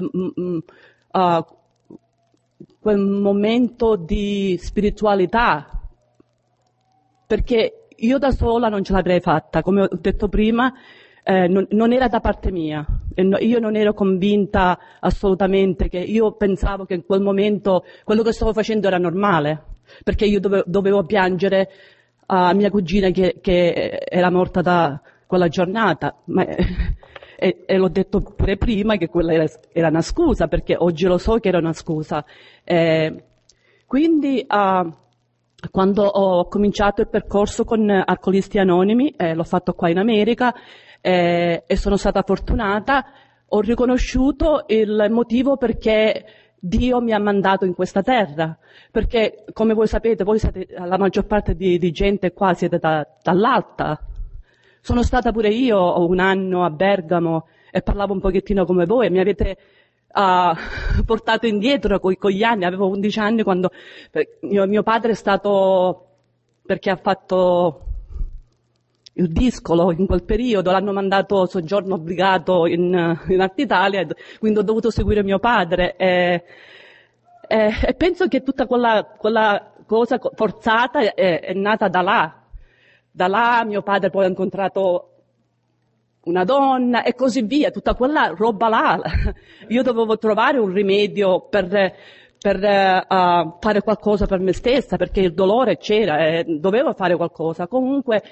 momento di spiritualità, perché io da sola non ce l'avrei fatta, come ho detto prima. Non era da parte mia, io non ero convinta assolutamente, che io pensavo che in quel momento quello che stavo facendo era normale, perché io dovevo piangere a mia cugina che era morta da quella giornata, e l'ho detto pure prima che quella era una scusa, perché oggi lo so che era una scusa. Quindi quando ho cominciato il percorso con Alcolisti Anonimi, l'ho fatto qua in America, e sono stata fortunata, ho riconosciuto il motivo perché Dio mi ha mandato in questa terra, perché come voi sapete, voi siete, la maggior parte di gente qua siete dall'Alta. Sono stata pure io un anno a Bergamo e parlavo un pochettino come voi, mi avete portato indietro con gli anni. Avevo 11 anni quando mio padre è stato, perché ha fatto il discolo in quel periodo, l'hanno mandato soggiorno obbligato in Alta Italia, quindi ho dovuto seguire mio padre e penso che tutta quella cosa forzata è nata da là. Da là mio padre poi ha incontrato una donna e così via, tutta quella roba là. Io dovevo trovare un rimedio per fare qualcosa per me stessa, perché il dolore c'era e dovevo fare qualcosa. Comunque,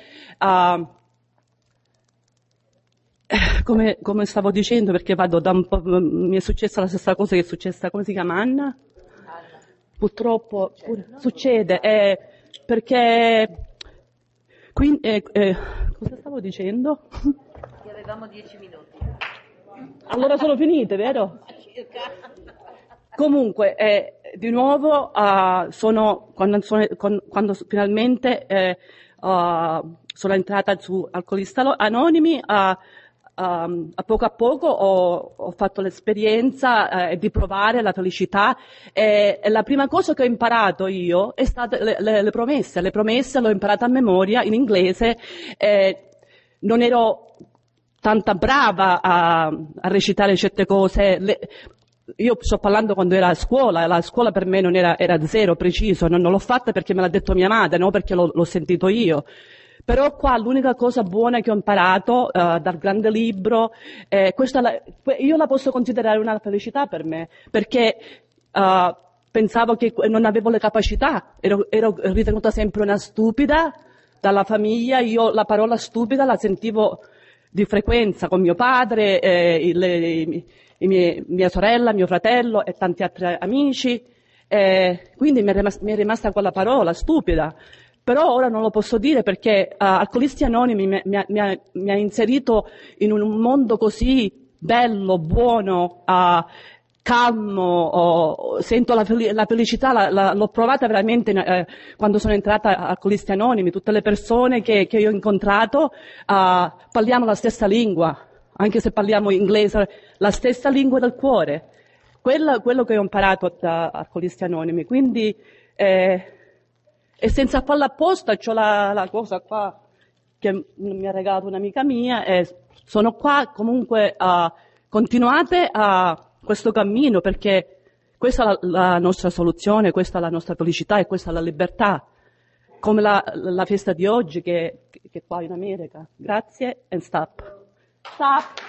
come stavo dicendo, perché vado da un po', mi è successa la stessa cosa che è successa, come si chiama, Anna? Purtroppo succede, perché quindi, cosa stavo dicendo? Che avevamo 10 minuti. Allora sono finite, vero? Comunque, di nuovo, quando finalmente sono entrata su Alcolisti Anonimi, a poco ho fatto l'esperienza di provare la felicità, e la prima cosa che ho imparato io è stata le promesse. Le promesse l'ho imparata a memoria in inglese, non ero tanta brava a recitare certe cose. Io sto parlando quando era a scuola, la scuola per me non era zero preciso, non l'ho fatta perché me l'ha detto mia madre, no perché l'ho sentito io. Però qua l'unica cosa buona che ho imparato dal grande libro, io la posso considerare una felicità per me, perché pensavo che non avevo le capacità, ero ritenuta sempre una stupida dalla famiglia. Io la parola stupida la sentivo di frequenza con mio padre, mia sorella, mio fratello e tanti altri amici, quindi mi è rimasta quella parola, stupida. Però ora non lo posso dire perché Alcolisti Anonimi mi ha inserito in un mondo così bello, buono, calmo, sento la felicità, l'ho provata veramente quando sono entrata a Alcolisti Anonimi. Tutte le persone che io ho incontrato parliamo la stessa lingua, anche se parliamo inglese, la stessa lingua del cuore. Quello che ho imparato da Alcolisti Anonimi. Quindi, e senza farla apposta, c'ho la cosa qua che mi ha regalato un'amica mia, e sono qua. Comunque continuate questo cammino, perché questa è la nostra soluzione, questa è la nostra felicità e questa è la libertà, come la festa di oggi che è qua in America. Grazie and stop.